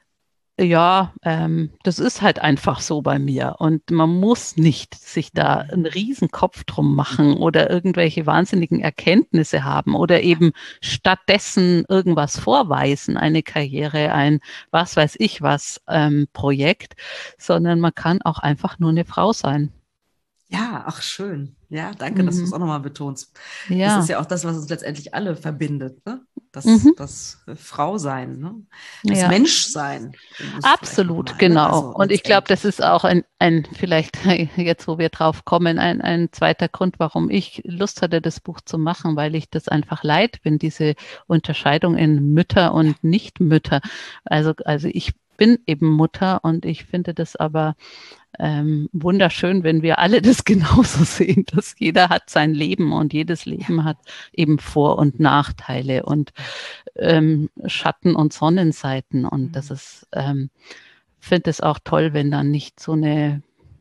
ja, das ist halt einfach so bei mir und man muss nicht sich da einen riesen Kopf drum machen oder irgendwelche wahnsinnigen Erkenntnisse haben oder eben stattdessen irgendwas vorweisen, eine Karriere, ein was weiß ich was Projekt, sondern man kann auch einfach nur eine Frau sein. Ja, ach schön. Ja, danke, dass du es auch nochmal betonst. Ja. Das ist ja auch das, was uns letztendlich alle verbindet, ne? Das Frausein, ne? Das Menschsein. Absolut, genau. Also und ich glaube, das ist auch ein vielleicht jetzt, wo wir drauf kommen, ein zweiter Grund, warum ich Lust hatte, das Buch zu machen, weil ich das einfach leid bin, diese Unterscheidung in Mütter und Nichtmütter. Also ich bin eben Mutter und ich finde das aber wunderschön, wenn wir alle das genauso sehen, dass jeder hat sein Leben und jedes Leben hat eben Vor- und Nachteile und Schatten- und Sonnenseiten. Und das ist, finde es auch toll, wenn dann nicht so eine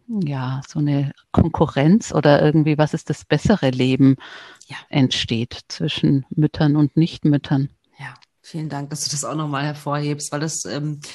Konkurrenz oder irgendwie, was ist das bessere Leben entsteht zwischen Müttern und Nichtmüttern. Ja, vielen Dank, dass du das auch nochmal hervorhebst, weil das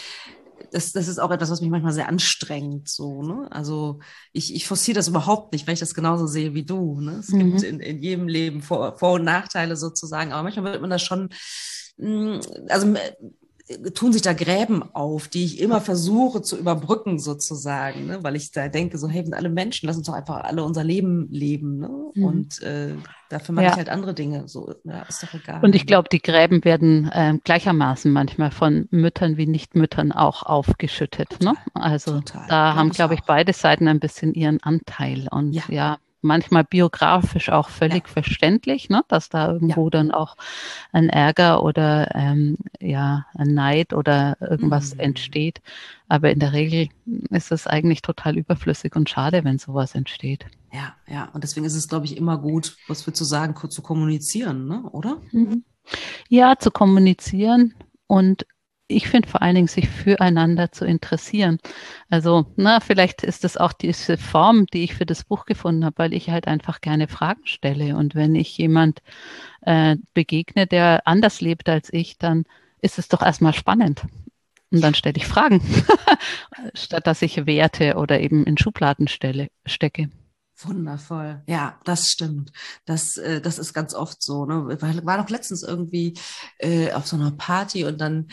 ist auch etwas, was mich manchmal sehr anstrengt. So, ne? Also ich forciere das überhaupt nicht, weil ich das genauso sehe wie du. Ne? Es gibt in jedem Leben Vor- und Nachteile sozusagen, aber manchmal wird man das schon, also tun sich da Gräben auf, die ich immer versuche zu überbrücken sozusagen, ne? Weil ich da denke, so hey, wir sind alle Menschen, lass uns doch einfach alle unser Leben leben. Ne? Und dafür mache ich halt andere Dinge. So, ja, ist doch egal. Und ich glaube, die Gräben werden gleichermaßen manchmal von Müttern wie Nichtmüttern auch aufgeschüttet. Total, ne? Also da haben, glaube ich, beide Seiten ein bisschen ihren Anteil. Und ja, manchmal biografisch auch völlig verständlich, ne, dass da irgendwo dann auch ein Ärger oder ja, ein Neid oder irgendwas entsteht. Aber in der Regel ist es eigentlich total überflüssig und schade, wenn sowas entsteht. Ja, ja. Und deswegen ist es, glaube ich, immer gut, was wir zu sagen, kurz zu kommunizieren, ne? Oder? Mhm. Ja, zu kommunizieren und ich finde vor allen Dingen, sich füreinander zu interessieren. Also, na, vielleicht ist das auch diese Form, die ich für das Buch gefunden habe, weil ich halt einfach gerne Fragen stelle. Und wenn ich jemand begegne, der anders lebt als ich, dann ist es doch erstmal spannend. Und dann stelle ich Fragen, statt dass ich Werte oder eben in Schubladen stecke. Wundervoll. Ja, das stimmt. Das ist ganz oft so. Ne? War doch letztens irgendwie auf so einer Party und dann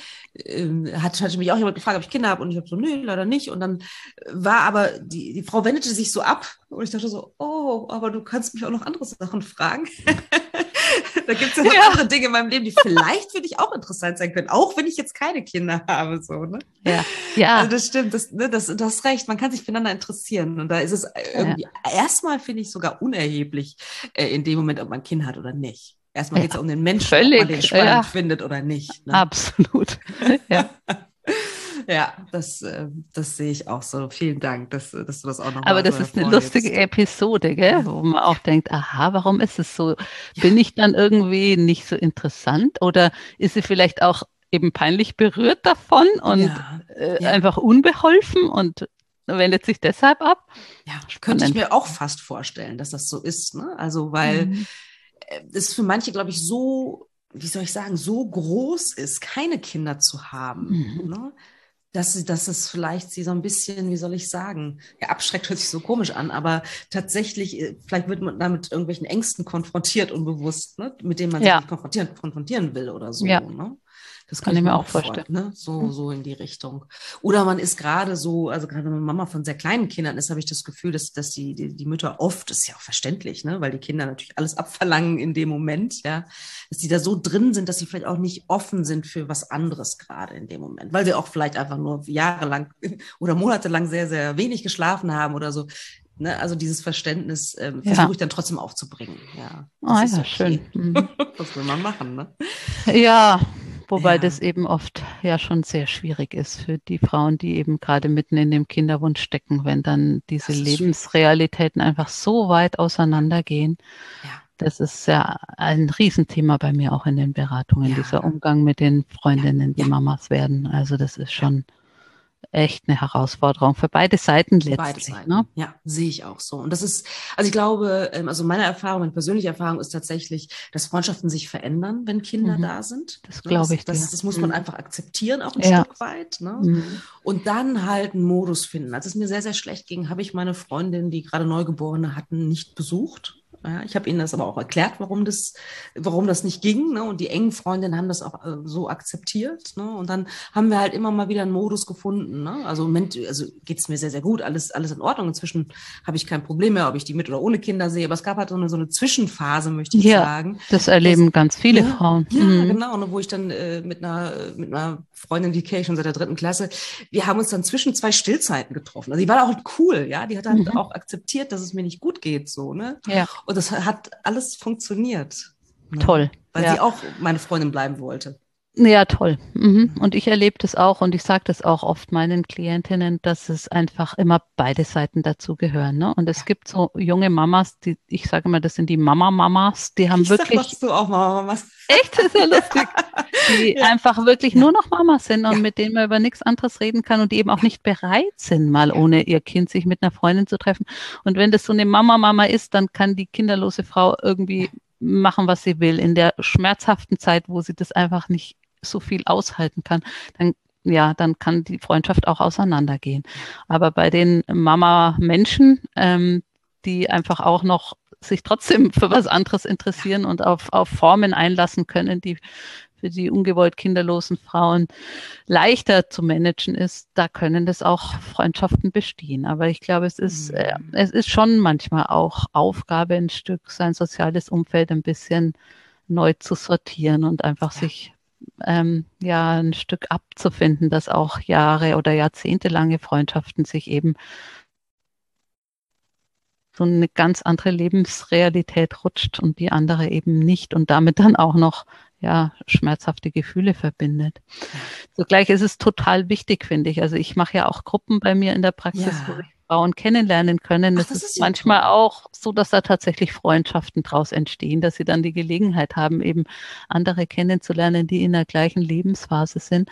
hatte mich auch jemand gefragt, ob ich Kinder habe und ich habe so, nee, leider nicht. Und dann war aber, die Frau wendete sich so ab und ich dachte so, oh, aber du kannst mich auch noch andere Sachen fragen. Da gibt es ja noch andere Dinge in meinem Leben, die vielleicht für dich auch interessant sein können, auch wenn ich jetzt keine Kinder habe. So, ne? Ja. Also das stimmt, du hast recht, man kann sich füreinander interessieren. Und da ist es irgendwie erstmal, finde ich, sogar unerheblich in dem Moment, ob man ein Kind hat oder nicht. Erstmal geht es ja um den Menschen, ob man den spannend findet oder nicht. Ne? Absolut. Ja. Ja, das sehe ich auch so. Vielen Dank, dass du das auch nochmal Aber das ist eine lustige Episode, gell? Wo man auch denkt, aha, warum ist es so? Bin ich dann irgendwie nicht so interessant oder ist sie vielleicht auch eben peinlich berührt davon und einfach unbeholfen und wendet sich deshalb ab? Ja, könnte ich mir auch fast vorstellen, dass das so ist. Ne? Also, weil es für manche, glaube ich, so, wie soll ich sagen, so groß ist, keine Kinder zu haben. Ne? Dass es vielleicht sie so ein bisschen, wie soll ich sagen, ja, abschreckt hört sich so komisch an, aber tatsächlich, vielleicht wird man da mit irgendwelchen Ängsten konfrontiert, unbewusst, ne, mit denen man sich nicht konfrontieren will oder so. Ja. Ne? Das kann ich mir auch vorstellen. Ne? So in die Richtung. Oder man ist gerade so, also gerade wenn man Mama von sehr kleinen Kindern ist, habe ich das Gefühl, dass die Mütter oft, das ist ja auch verständlich, ne? Weil die Kinder natürlich alles abverlangen in dem Moment, ja, dass die da so drin sind, dass sie vielleicht auch nicht offen sind für was anderes gerade in dem Moment, weil sie auch vielleicht einfach nur jahrelang oder monatelang sehr, sehr wenig geschlafen haben oder so. Ne, also dieses Verständnis versuche ich dann trotzdem aufzubringen. Ja, das ist okay. Schön. Was will man machen, ne? Ja, wobei das eben oft ja schon sehr schwierig ist für die Frauen, die eben gerade mitten in dem Kinderwunsch stecken, wenn dann diese Lebensrealitäten einfach so weit auseinandergehen. Ja. Das ist ja ein Riesenthema bei mir auch in den Beratungen, dieser Umgang mit den Freundinnen, die Mamas werden. Also das ist schon echt eine Herausforderung für beide Seiten letztlich. Beide Seiten. Ne? Ja, sehe ich auch so. Und das ist, also ich glaube, also meine Erfahrung, meine persönliche Erfahrung ist tatsächlich, dass Freundschaften sich verändern, wenn Kinder da sind. Das glaube ich. Das muss man einfach akzeptieren, auch ein Stück weit. Ne? Und dann halt einen Modus finden. Als es mir sehr, sehr schlecht ging, habe ich meine Freundin, die gerade Neugeborene hatten, nicht besucht. Ja, ich habe ihnen das aber auch erklärt, warum das nicht ging. Ne? Und die engen Freundinnen haben das auch so akzeptiert. Ne? Und dann haben wir halt immer mal wieder einen Modus gefunden. Ne? Also im Moment geht es mir sehr, sehr gut. Alles in Ordnung. Inzwischen habe ich kein Problem mehr, ob ich die mit oder ohne Kinder sehe. Aber es gab halt so eine Zwischenphase, möchte ich sagen. Das erleben ganz viele Frauen. Ja, genau. Und wo ich dann mit einer Freundin, die kenne ich schon seit der 3. Klasse, wir haben uns dann zwischen 2 Stillzeiten getroffen. Also die war auch cool. Ja, die hat halt auch akzeptiert, dass es mir nicht gut geht. So, ne? Ja. Und das hat alles funktioniert. Ne? Toll. Weil sie auch meine Freundin bleiben wollte. Ja, toll. Und ich erlebe das auch und ich sage das auch oft meinen Klientinnen, dass es einfach immer beide Seiten dazugehören. Ne? Und es gibt so junge Mamas, die, ich sage immer, das sind die Mama-Mamas, die haben wirklich. Sagst du auch Mama-Mamas? Echt, das ist ja lustig. Die einfach wirklich nur noch Mamas sind und mit denen man über nichts anderes reden kann und die eben auch nicht bereit sind, mal ohne ihr Kind sich mit einer Freundin zu treffen. Und wenn das so eine Mama-Mama ist, dann kann die kinderlose Frau irgendwie machen, was sie will. In der schmerzhaften Zeit, wo sie das einfach nicht so viel aushalten kann, dann kann die Freundschaft auch auseinandergehen. Aber bei den Mama-Menschen, die einfach auch noch sich trotzdem für was anderes interessieren und auf Formen einlassen können, die für die ungewollt kinderlosen Frauen leichter zu managen ist, da können das auch Freundschaften bestehen. Aber ich glaube, es ist schon manchmal auch Aufgabe, ein Stück sein soziales Umfeld ein bisschen neu zu sortieren und einfach sich ein Stück abzufinden, dass auch jahre- oder jahrzehntelange Freundschaften sich eben so eine ganz andere Lebensrealität rutscht und die andere eben nicht und damit dann auch noch ja, schmerzhafte Gefühle verbindet. Zugleich ist es total wichtig, finde ich. Also ich mache ja auch Gruppen bei mir in der Praxis, wo sich Frauen kennenlernen können. Ach, Es das ist ist ja manchmal toll. auch so, dass da tatsächlich Freundschaften draus entstehen, dass sie dann die Gelegenheit haben, eben andere kennenzulernen, die in der gleichen Lebensphase sind.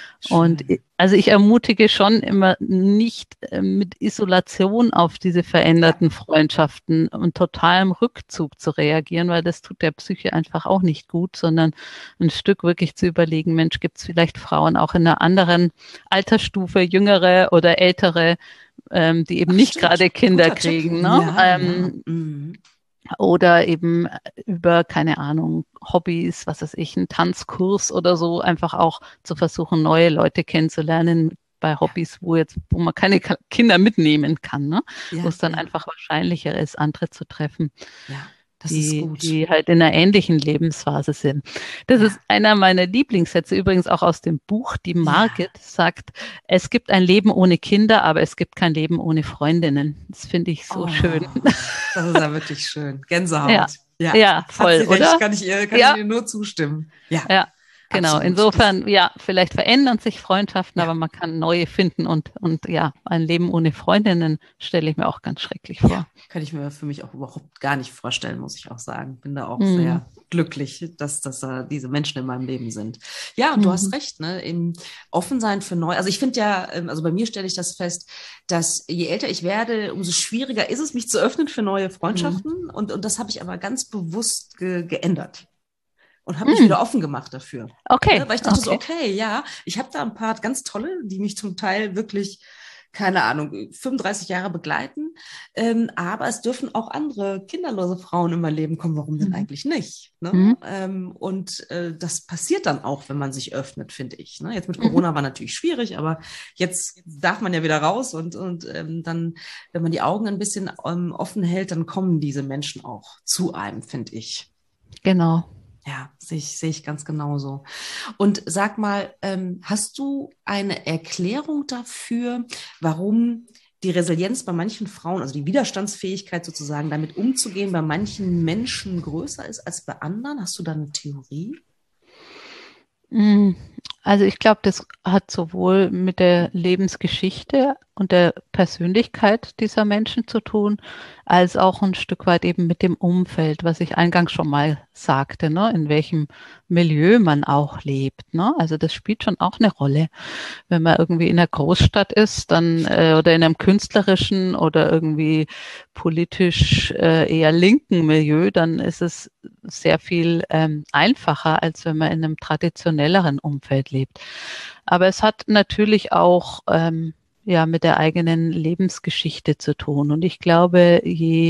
Und Schön. also ich ermutige schon immer nicht mit Isolation auf diese Ja, veränderten Freundschaften und totalem Rückzug zu reagieren, weil das tut der Psyche einfach auch nicht gut, sondern ein Stück wirklich zu überlegen, Mensch, gibt es vielleicht Frauen auch in einer anderen Altersstufe, jüngere oder ältere, die eben ach nicht stimmt. gerade Kinder Guter Tipp. kriegen, ne? Ja, ja. Mhm. Oder eben über, keine Ahnung, Hobbys, was weiß ich, einen Tanzkurs oder so, einfach auch zu versuchen, neue Leute kennenzulernen bei Ja, Hobbys, wo man keine Kinder mitnehmen kann, ne? Wo ja, es dann ja, einfach wahrscheinlicher ist, andere zu treffen, ja. Das ist die gut. halt in einer ähnlichen Lebensphase sind. Das ist Ja, einer meiner Lieblingssätze, übrigens auch aus dem Buch. Die Margit ja. sagt, es gibt ein Leben ohne Kinder, aber es gibt kein Leben ohne Freundinnen. Das finde ich so schön. Oh, das ist ja wirklich schön. Ja, Gänsehaut. Ja, ja, hat sie voll, recht, oder? kann ich Ja, ihr nur zustimmen. Ja, ja, genau. absolut. Das, Insofern, ja, vielleicht verändern sich Freundschaften, ja, aber man kann neue finden und ja, ein Leben ohne Freundinnen stelle ich mir auch ganz schrecklich ja, vor. kann ich mir für mich auch überhaupt gar nicht vorstellen, muss ich auch sagen. Bin da auch Mhm. sehr glücklich, dass diese Menschen in meinem Leben sind. Ja, und du hast Mhm. recht, ne? Eben offen sein für neu. Also ich finde ja, also bei mir stelle ich das fest, dass je älter ich werde, umso schwieriger ist es, mich zu öffnen für neue Mhm. Freundschaften. Und das habe ich aber ganz bewusst geändert. Und habe mich Mhm. wieder offen gemacht dafür. Okay, Ne? Weil ich dachte so, okay. okay, ja, ich habe da ein paar ganz tolle, die mich zum Teil wirklich, keine Ahnung, 35 Jahre begleiten. Aber es dürfen auch andere kinderlose Frauen in mein Leben kommen. Warum denn Mhm. eigentlich nicht? Ne? Mhm. Das passiert dann auch, wenn man sich öffnet, finde ich. Ne? Jetzt mit Mhm. Corona war natürlich schwierig, aber jetzt darf man ja wieder raus und dann, wenn man die Augen ein bisschen offen hält, dann kommen diese Menschen auch zu einem, finde ich. Genau. Ja, sehe ich ganz genauso. Und sag mal, hast du eine Erklärung dafür, warum die Resilienz bei manchen Frauen, also die Widerstandsfähigkeit sozusagen, damit umzugehen, bei manchen Menschen größer ist als bei anderen? Hast du da eine Theorie? Mm, Also ich glaube, das hat sowohl mit der Lebensgeschichte und der Persönlichkeit dieser Menschen zu tun, als auch ein Stück weit eben mit dem Umfeld, was ich eingangs schon mal sagte, ne, in welchem Milieu man auch lebt, ne? Also das spielt schon auch eine Rolle. Wenn man irgendwie in einer Großstadt ist, dann oder in einem künstlerischen oder irgendwie politisch eher linken Milieu, dann ist es sehr viel einfacher, als wenn man in einem traditionelleren Umfeld lebt. Aber es hat natürlich auch ja mit der eigenen Lebensgeschichte zu tun. Und ich glaube,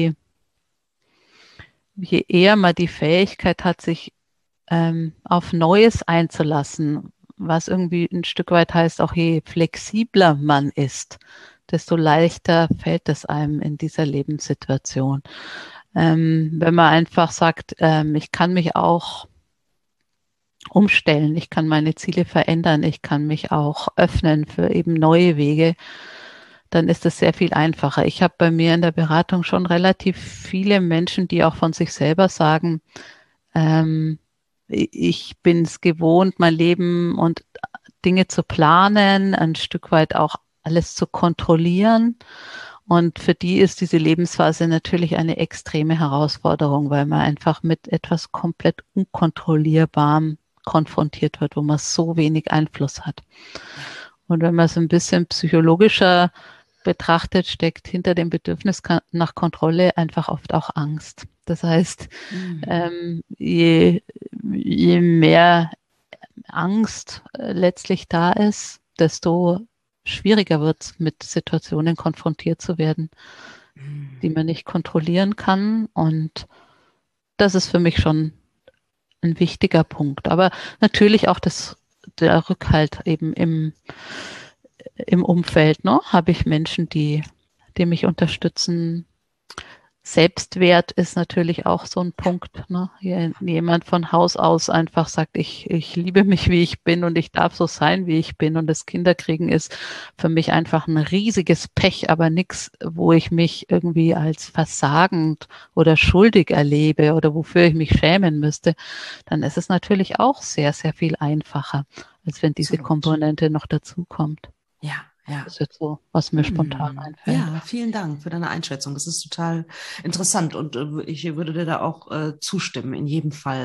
je eher man die Fähigkeit hat, sich auf Neues einzulassen, was irgendwie ein Stück weit heißt, auch je flexibler man ist, desto leichter fällt es einem in dieser Lebenssituation. Wenn man einfach sagt, ich kann mich auch umstellen, ich kann meine Ziele verändern, ich kann mich auch öffnen für eben neue Wege, dann ist es sehr viel einfacher. Ich habe bei mir in der Beratung schon relativ viele Menschen, die auch von sich selber sagen, ähm, ich bin es gewohnt, mein Leben und Dinge zu planen, ein Stück weit auch alles zu kontrollieren. Und für die ist diese Lebensphase natürlich eine extreme Herausforderung, weil man einfach mit etwas komplett Unkontrollierbarem konfrontiert wird, wo man so wenig Einfluss hat. Ja. Und wenn man es ein bisschen psychologischer betrachtet, steckt hinter dem Bedürfnis nach Kontrolle einfach oft auch Angst. Das heißt, Mhm. ähm, je, je mehr Angst letztlich da ist, desto schwieriger wird es, mit Situationen konfrontiert zu werden, die Mhm. man nicht kontrollieren kann. Und das ist für mich schon ein wichtiger Punkt. Aber natürlich auch der Rückhalt eben im Umfeld. Ne? Habe ich Menschen, die mich unterstützen, Selbstwert ist natürlich auch so ein Punkt, ne? Jemand von Haus aus einfach sagt, ich liebe mich, wie ich bin und ich darf so sein, wie ich bin. Und das Kinderkriegen ist für mich einfach ein riesiges Pech, aber nichts, wo ich mich irgendwie als versagend oder schuldig erlebe oder wofür ich mich schämen müsste. Dann ist es natürlich auch sehr, sehr viel einfacher, als wenn diese Absolut. Komponente noch dazukommt. Ja, ja. Das ist jetzt so, was mir spontan einfällt. Ja, vielen Dank für deine Einschätzung. Das ist total interessant und ich würde dir da auch zustimmen, in jedem Fall.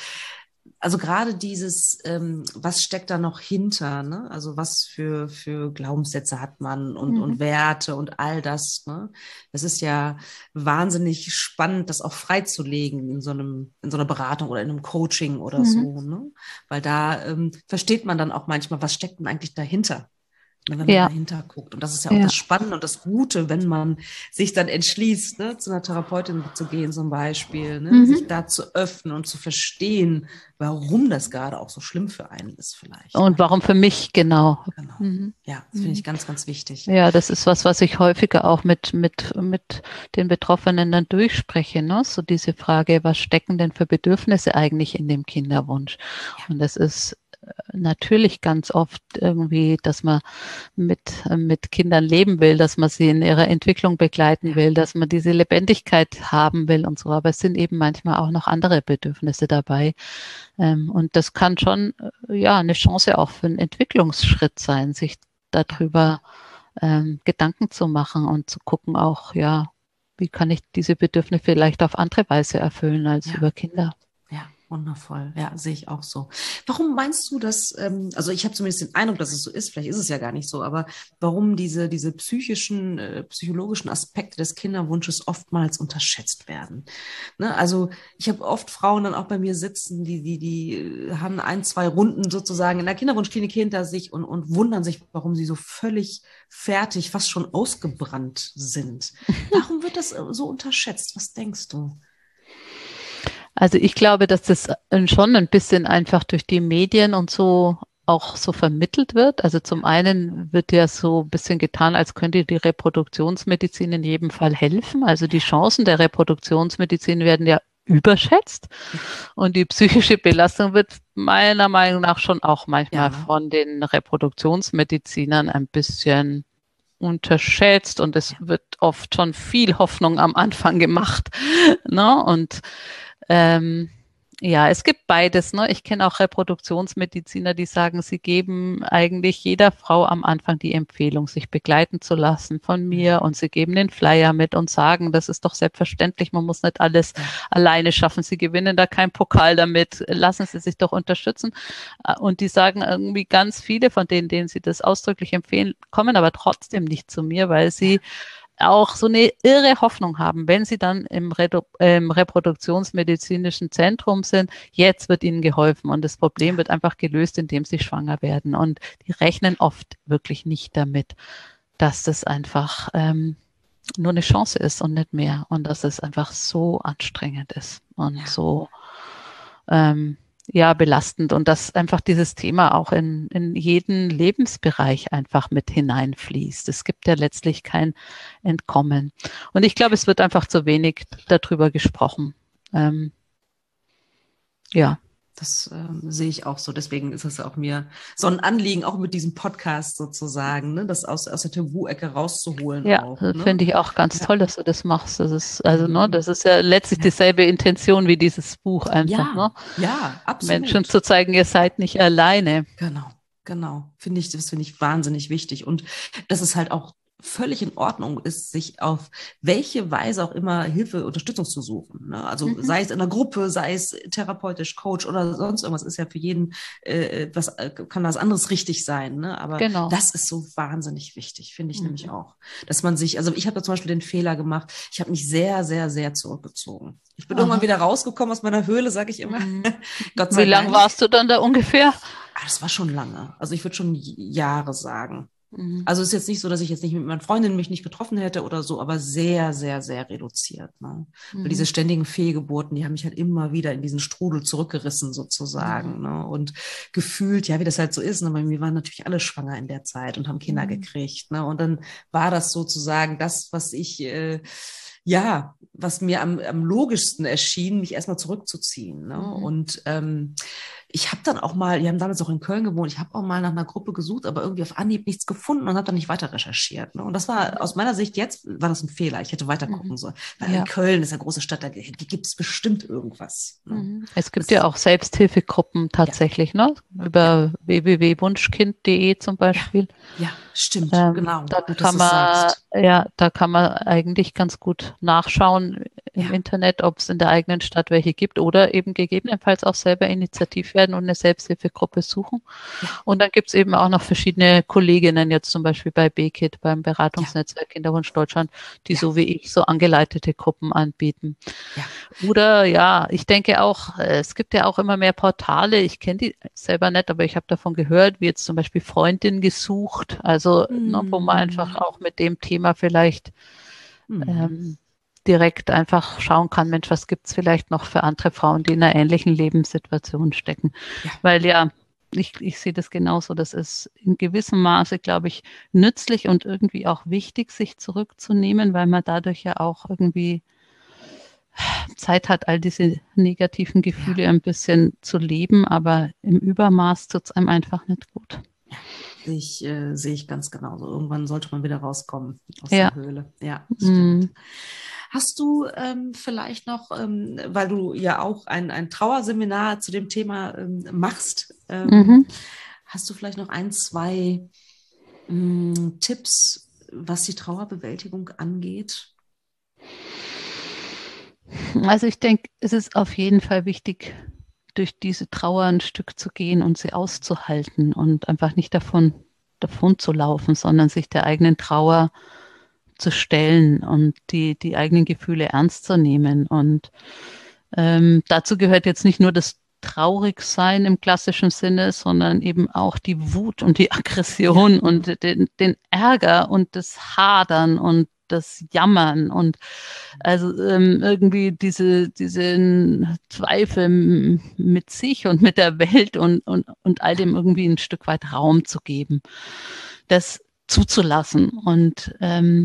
Also gerade dieses, was steckt da noch hinter, ne? Also was für Glaubenssätze hat man und Werte und all das, ne? Das ist ja wahnsinnig spannend, das auch freizulegen in so einer Beratung oder in einem Coaching oder so, ne? Weil da versteht man dann auch manchmal, was steckt denn eigentlich dahinter? Ne, wenn man Ja, dahinter guckt. Und das ist ja auch ja. das Spannende und das Gute, wenn man sich dann entschließt, ne, zu einer Therapeutin zu gehen zum Beispiel, ne, sich da zu öffnen und zu verstehen, warum das gerade auch so schlimm für einen ist vielleicht. Und Ne? warum für mich genau? Genau. Mhm. Ja, das finde ich ganz, ganz wichtig. Ja, das ist was, was ich häufiger auch mit den Betroffenen dann durchspreche, ne? So diese Frage, was stecken denn für Bedürfnisse eigentlich in dem Kinderwunsch? Und das ist natürlich ganz oft irgendwie, dass man mit Kindern leben will, dass man sie in ihrer Entwicklung begleiten will, dass man diese Lebendigkeit haben will und so. Aber es sind eben manchmal auch noch andere Bedürfnisse dabei. Und das kann schon, ja, eine Chance auch für einen Entwicklungsschritt sein, sich darüber Gedanken zu machen und zu gucken auch, ja, wie kann ich diese Bedürfnisse vielleicht auf andere Weise erfüllen als Ja. über Kinder. Ja, wundervoll. Ja, sehe ich auch so. Warum meinst du, dass, also ich habe zumindest den Eindruck, dass es so ist, vielleicht ist es ja gar nicht so, aber warum diese psychischen, psychologischen Aspekte des Kinderwunsches oftmals unterschätzt werden? Ne? Also ich habe oft Frauen dann auch bei mir sitzen, die haben ein, zwei Runden sozusagen in der Kinderwunschklinik hinter sich und wundern sich, warum sie so völlig fertig, fast schon ausgebrannt sind. Warum wird das so unterschätzt? Was denkst du? Also ich glaube, dass das schon ein bisschen einfach durch die Medien und so auch so vermittelt wird. Also zum einen wird ja so ein bisschen getan, als könnte die Reproduktionsmedizin in jedem Fall helfen. Also die Chancen der Reproduktionsmedizin werden ja überschätzt und die psychische Belastung wird meiner Meinung nach schon auch manchmal von den Reproduktionsmedizinern ein bisschen unterschätzt und es wird oft schon viel Hoffnung am Anfang gemacht. Ne? Und ja, es gibt beides. Ne? Ich kenne auch Reproduktionsmediziner, die sagen, sie geben eigentlich jeder Frau am Anfang die Empfehlung, sich begleiten zu lassen von mir und sie geben den Flyer mit und sagen, das ist doch selbstverständlich, man muss nicht alles alleine schaffen. Sie gewinnen da keinen Pokal damit, lassen Sie sich doch unterstützen. Und die sagen irgendwie ganz viele von denen sie das ausdrücklich empfehlen, kommen aber trotzdem nicht zu mir, weil sie auch so eine irre Hoffnung haben, wenn sie dann im reproduktionsmedizinischen Zentrum sind, jetzt wird ihnen geholfen und das Problem wird einfach gelöst, indem sie schwanger werden. Und die rechnen oft wirklich nicht damit, dass das einfach nur eine Chance ist und nicht mehr und dass es einfach so anstrengend ist und so ja, belastend und dass einfach dieses Thema auch in jeden Lebensbereich einfach mit hineinfließt. Es gibt ja letztlich kein Entkommen. Und ich glaube, es wird einfach zu wenig darüber gesprochen. Ja. Das sehe ich auch so. Deswegen ist es auch mir so ein Anliegen, auch mit diesem Podcast sozusagen, ne, das aus der Tabu-Ecke rauszuholen Ja, auch. das Ne? finde ich auch ganz toll, dass du das machst. Das ist, also, ne, das ist ja letztlich dieselbe Intention wie dieses Buch einfach, ne? Ja, absolut. Menschen zu zeigen, ihr seid nicht alleine. Genau. Das finde ich wahnsinnig wichtig. Und das ist halt auch völlig in Ordnung ist, sich auf welche Weise auch immer Hilfe, Unterstützung zu suchen. Ne? Also sei es in einer Gruppe, sei es therapeutisch, Coach oder sonst irgendwas, ist ja für jeden kann was anderes richtig sein. Ne? Aber das ist so wahnsinnig wichtig, finde ich nämlich auch. Dass man sich, also ich habe da zum Beispiel den Fehler gemacht, ich habe mich sehr, sehr, sehr zurückgezogen. Ich bin irgendwann wieder rausgekommen aus meiner Höhle, sage ich immer. Gott sei Dank. Wie lange warst du dann da ungefähr? Das war schon lange. Also ich würde schon Jahre sagen. Also es ist jetzt nicht so, dass ich jetzt nicht mit meinen Freundinnen mich nicht getroffen hätte oder so, aber sehr, sehr, sehr reduziert. Ne? Weil diese ständigen Fehlgeburten, die haben mich halt immer wieder in diesen Strudel zurückgerissen sozusagen. Ne? Und gefühlt, ja, wie das halt so ist. Ne? Bei mir waren natürlich alle schwanger in der Zeit und haben Kinder gekriegt. Ne? Und dann war das sozusagen das, was ich ja, was mir am logischsten erschien, mich erstmal zurückzuziehen. Ne? Mhm. Und ich habe dann auch mal, wir haben damals auch in Köln gewohnt, ich habe auch mal nach einer Gruppe gesucht, aber irgendwie auf Anhieb nichts gefunden und habe dann nicht weiter recherchiert. Ne? Und das war aus meiner Sicht jetzt, war das ein Fehler. Ich hätte weiter Mhm. gucken sollen. Weil Ja. Köln ist eine große Stadt, da gibt es bestimmt irgendwas. Ne? Mhm. Es gibt ja Das, auch Selbsthilfegruppen ja, tatsächlich, ne? ja, Über www.wunschkind.de zum ja, Beispiel. ja, stimmt, genau. Da Gut, dass kann du es man, sagst. ja, da kann man eigentlich ganz gut nachschauen im Ja, Internet, ob es in der eigenen Stadt welche gibt oder eben gegebenenfalls auch selber initiativ werden und eine Selbsthilfegruppe suchen. ja, Und dann gibt es eben auch noch verschiedene Kolleginnen, jetzt zum Beispiel bei BKIT, beim ja, Beratungsnetzwerk Kinderwunsch Deutschland, die ja, so wie ich so angeleitete Gruppen anbieten. ja. Oder ja, ich denke auch, es gibt ja auch immer mehr Portale. Ich kenne die selber nicht, aber ich habe davon gehört, wie jetzt zum Beispiel Freundin gesucht. Also, ne, wo man einfach Hm, auch mit dem Thema vielleicht hm, ähm, direkt einfach schauen kann, Mensch, was gibt's vielleicht noch für andere Frauen, die in einer ähnlichen Lebenssituation stecken? ja. Weil ja, ich sehe das genauso. Das ist in gewissem Maße, glaube ich, nützlich und irgendwie auch wichtig, sich zurückzunehmen, weil man dadurch ja auch irgendwie Zeit hat, all diese negativen Ja, Gefühle ein bisschen zu leben, aber im Übermaß tut es einem einfach nicht gut. ja. Sehe ich ganz genauso. Irgendwann sollte man wieder rauskommen aus Ja, der Höhle. Ja, mm, stimmt. Hast du vielleicht noch, weil du ja auch ein Trauerseminar zu dem Thema machst, mhm. hast du vielleicht noch ein, zwei Tipps, was die Trauerbewältigung angeht? Also ich denke, es ist auf jeden Fall wichtig, durch diese Trauer ein Stück zu gehen und sie auszuhalten und einfach nicht davon zu laufen, sondern sich der eigenen Trauer zu stellen und die eigenen Gefühle ernst zu nehmen. Und dazu gehört jetzt nicht nur das Traurigsein im klassischen Sinne, sondern eben auch die Wut und die Ja, Aggression und den Ärger und das Hadern und das Jammern und also irgendwie diesen Zweifel mit sich und mit der Welt und all ja, dem irgendwie ein Stück weit Raum zu geben, das zuzulassen. Und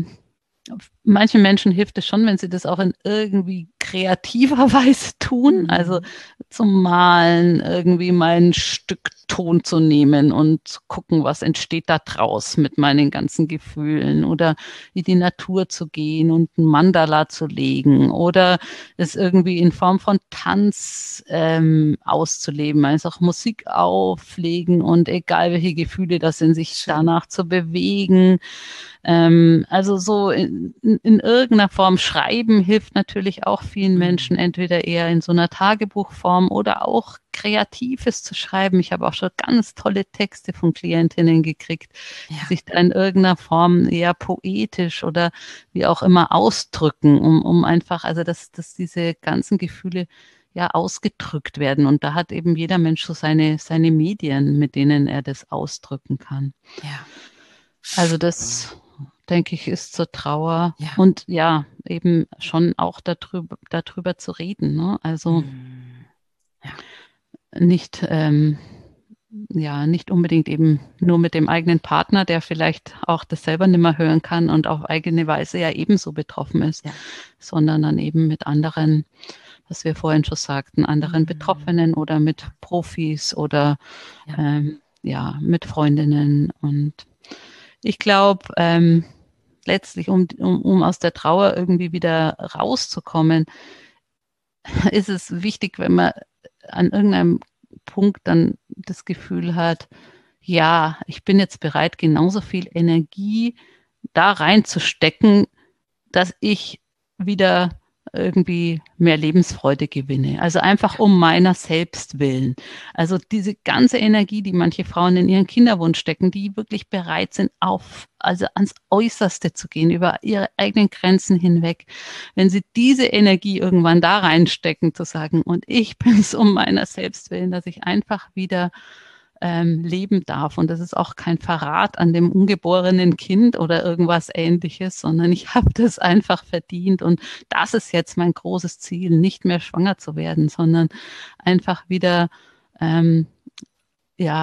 manchen Menschen hilft es schon, wenn sie das auch in irgendwie kreativer Weise tun, also hm, zum Malen irgendwie mal ein Stück Ton zu nehmen und zu gucken, was entsteht da draus mit meinen ganzen Gefühlen oder in die Natur zu gehen und ein Mandala zu legen oder es irgendwie in Form von Tanz auszuleben, also auch Musik auflegen und egal welche Gefühle das sind, sich schön. danach zu bewegen, also so in irgendeiner Form schreiben hilft natürlich auch vielen Menschen, Hm, entweder eher in so einer Tagebuchform oder auch Kreatives zu schreiben. Ich habe auch schon ganz tolle Texte von Klientinnen gekriegt, die ja, sich da in irgendeiner Form eher poetisch oder wie auch immer ausdrücken, um einfach, also dass diese ganzen Gefühle ja ausgedrückt werden. Und da hat eben jeder Mensch so seine Medien, mit denen er das ausdrücken kann. ja, Also schön. das, denke ich, ist zur Trauer Ja, und ja, eben schon auch darüber zu reden, ne? Also hm, ja, nicht, ja, nicht unbedingt eben nur mit dem eigenen Partner, der vielleicht auch das selber nicht mehr hören kann und auf eigene Weise ja ebenso betroffen ist, ja, sondern dann eben mit anderen, was wir vorhin schon sagten, anderen hm, Betroffenen oder mit ja, Profis oder ja, ja, mit Freundinnen. Und ich glaube, letztlich, um aus der Trauer irgendwie wieder rauszukommen, ist es wichtig, wenn man an irgendeinem Punkt dann das Gefühl hat, ja, ich bin jetzt bereit, genauso viel Energie da reinzustecken, dass ich wieder irgendwie mehr Lebensfreude gewinne. Also einfach ja, um meiner selbst willen. Also diese ganze Energie, die manche Frauen in ihren Kinderwunsch stecken, die wirklich bereit sind, also ans Äußerste zu gehen, über ihre eigenen Grenzen hinweg. Wenn sie diese Energie irgendwann da reinstecken, zu sagen, und ich bin es um meiner selbst willen, dass ich einfach wieder leben darf. Und das ist auch kein Verrat an dem ungeborenen Kind oder irgendwas Ähnliches, sondern ich habe das einfach verdient. Und das ist jetzt mein großes Ziel, nicht mehr schwanger zu werden, sondern einfach wieder, ähm, ja,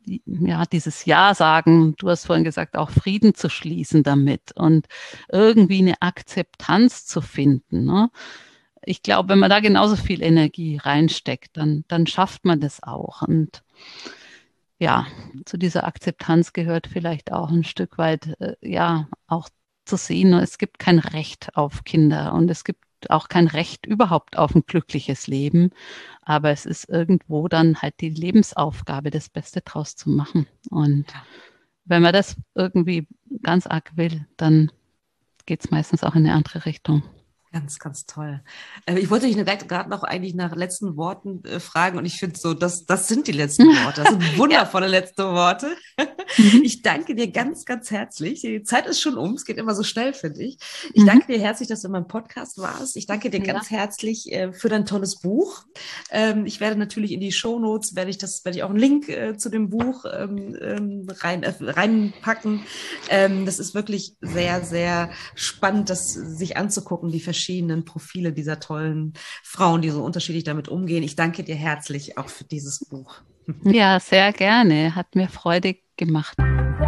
dieses Ja sagen, du hast vorhin gesagt, auch Frieden zu schließen damit und irgendwie eine Akzeptanz zu finden, ne? Ich glaube, wenn man da genauso viel Energie reinsteckt, dann schafft man das auch. Und ja, zu dieser Akzeptanz gehört vielleicht auch ein Stück weit, auch zu sehen, es gibt kein Recht auf Kinder und es gibt auch kein Recht überhaupt auf ein glückliches Leben. Aber es ist irgendwo dann halt die Lebensaufgabe, das Beste draus zu machen. Und wenn man das irgendwie ganz arg will, dann geht es meistens auch in eine andere Richtung. Ganz, ganz toll. Ich wollte dich gerade noch eigentlich nach letzten Worten fragen und ich finde so, das sind die letzten Worte. Das sind wundervolle letzte Worte. Ich danke dir ganz, ganz herzlich. Die Zeit ist schon um. Es geht immer so schnell, finde ich. Ich danke dir herzlich, dass du in meinem Podcast warst. Ich danke dir ganz herzlich für dein tolles Buch. Ich werde natürlich in die Shownotes, werde ich auch einen Link zu dem Buch reinpacken. Das ist wirklich sehr, sehr spannend, das sich anzugucken, die verschiedenen Profile dieser tollen Frauen, die so unterschiedlich damit umgehen. Ich danke dir herzlich auch für dieses Buch. Ja, sehr gerne. Hat mir Freude gemacht.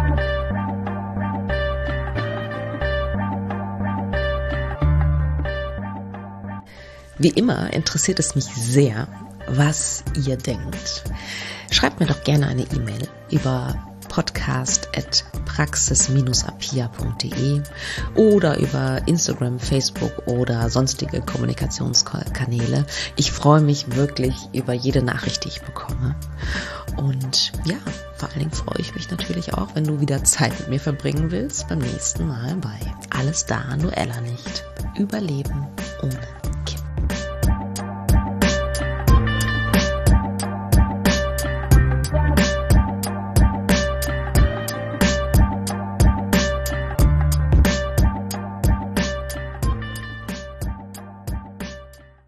Wie immer interessiert es mich sehr, was ihr denkt. Schreibt mir doch gerne eine E-Mail über podcast@praxis-apia.de oder über Instagram, Facebook oder sonstige Kommunikationskanäle. Ich freue mich wirklich über jede Nachricht, die ich bekomme. Und ja, vor allen Dingen freue ich mich natürlich auch, wenn du wieder Zeit mit mir verbringen willst, beim nächsten Mal bei Alles da, nur Ella nicht. Überleben ohne